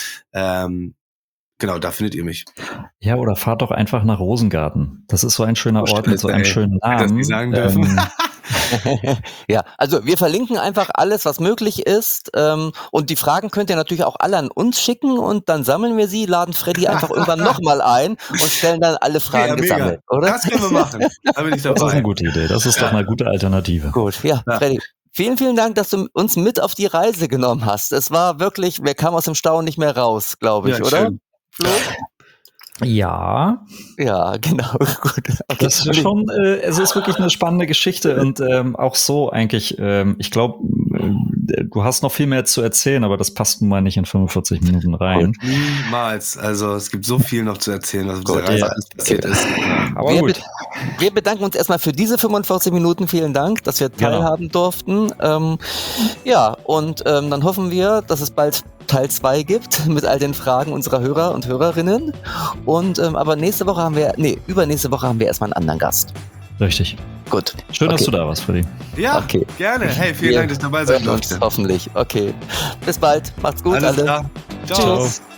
[SPEAKER 4] Ähm, Genau, da findet ihr mich.
[SPEAKER 1] Ja, oder fahrt doch einfach nach Rosengarten. Das ist so ein schöner
[SPEAKER 4] Oh,
[SPEAKER 1] Ort mit so einem
[SPEAKER 4] ey,
[SPEAKER 1] schönen Namen.
[SPEAKER 4] dass die sagen dürfen.
[SPEAKER 1] Ähm,
[SPEAKER 2] ja, also wir verlinken einfach alles, was möglich ist. Ähm, und die Fragen könnt ihr natürlich auch alle an uns schicken und dann sammeln wir sie, laden Freddy einfach irgendwann nochmal ein und stellen dann alle Fragen
[SPEAKER 4] ja,
[SPEAKER 2] gesammelt, oder?
[SPEAKER 4] Das können wir machen. Da bin ich dabei.
[SPEAKER 1] Das ist eine gute Idee. Das ist ja. doch eine gute Alternative.
[SPEAKER 2] Gut, ja, ja. Freddy. Vielen, vielen Dank, dass du uns mit auf die Reise genommen hast. Es war wirklich, wir kamen aus dem Staunen nicht mehr raus, glaube ich, ja, oder?
[SPEAKER 4] Schön.
[SPEAKER 2] Flo?
[SPEAKER 1] Ja.
[SPEAKER 2] Ja, genau. Gut. Okay.
[SPEAKER 1] Das ist schon, äh, es ist wirklich eine spannende Geschichte und ähm, auch so eigentlich, ähm, ich glaube, du hast noch viel mehr zu erzählen, aber das passt nun mal nicht in fünfundvierzig Minuten rein.
[SPEAKER 4] Niemals. Also es gibt so viel noch zu erzählen, was auf
[SPEAKER 2] Gut,
[SPEAKER 4] dieser Reise
[SPEAKER 1] ja.
[SPEAKER 4] alles passiert ist.
[SPEAKER 1] Aber
[SPEAKER 2] Wir,
[SPEAKER 1] gut.
[SPEAKER 2] be wir bedanken uns erstmal für diese fünfundvierzig Minuten. Vielen Dank, dass wir
[SPEAKER 1] Genau.
[SPEAKER 2] teilhaben durften. Ähm, ja, und ähm, dann hoffen wir, dass es bald Teil zwei gibt mit all den Fragen unserer Hörer und Hörerinnen. Und ähm, aber nächste Woche haben wir, nee, übernächste Woche haben wir erstmal einen anderen Gast.
[SPEAKER 1] Richtig.
[SPEAKER 2] Gut.
[SPEAKER 1] Schön, dass
[SPEAKER 2] Okay.
[SPEAKER 1] du da warst, Freddy.
[SPEAKER 4] Ja,
[SPEAKER 2] Okay.
[SPEAKER 4] gerne. Hey, vielen
[SPEAKER 2] Wir
[SPEAKER 4] Dank, dass ich dabei sein
[SPEAKER 2] hören uns
[SPEAKER 4] durfte.
[SPEAKER 2] hoffentlich. Okay. Bis bald. Macht's gut,
[SPEAKER 4] Alles
[SPEAKER 2] alle.
[SPEAKER 4] klar. Ciao.
[SPEAKER 2] Tschüss.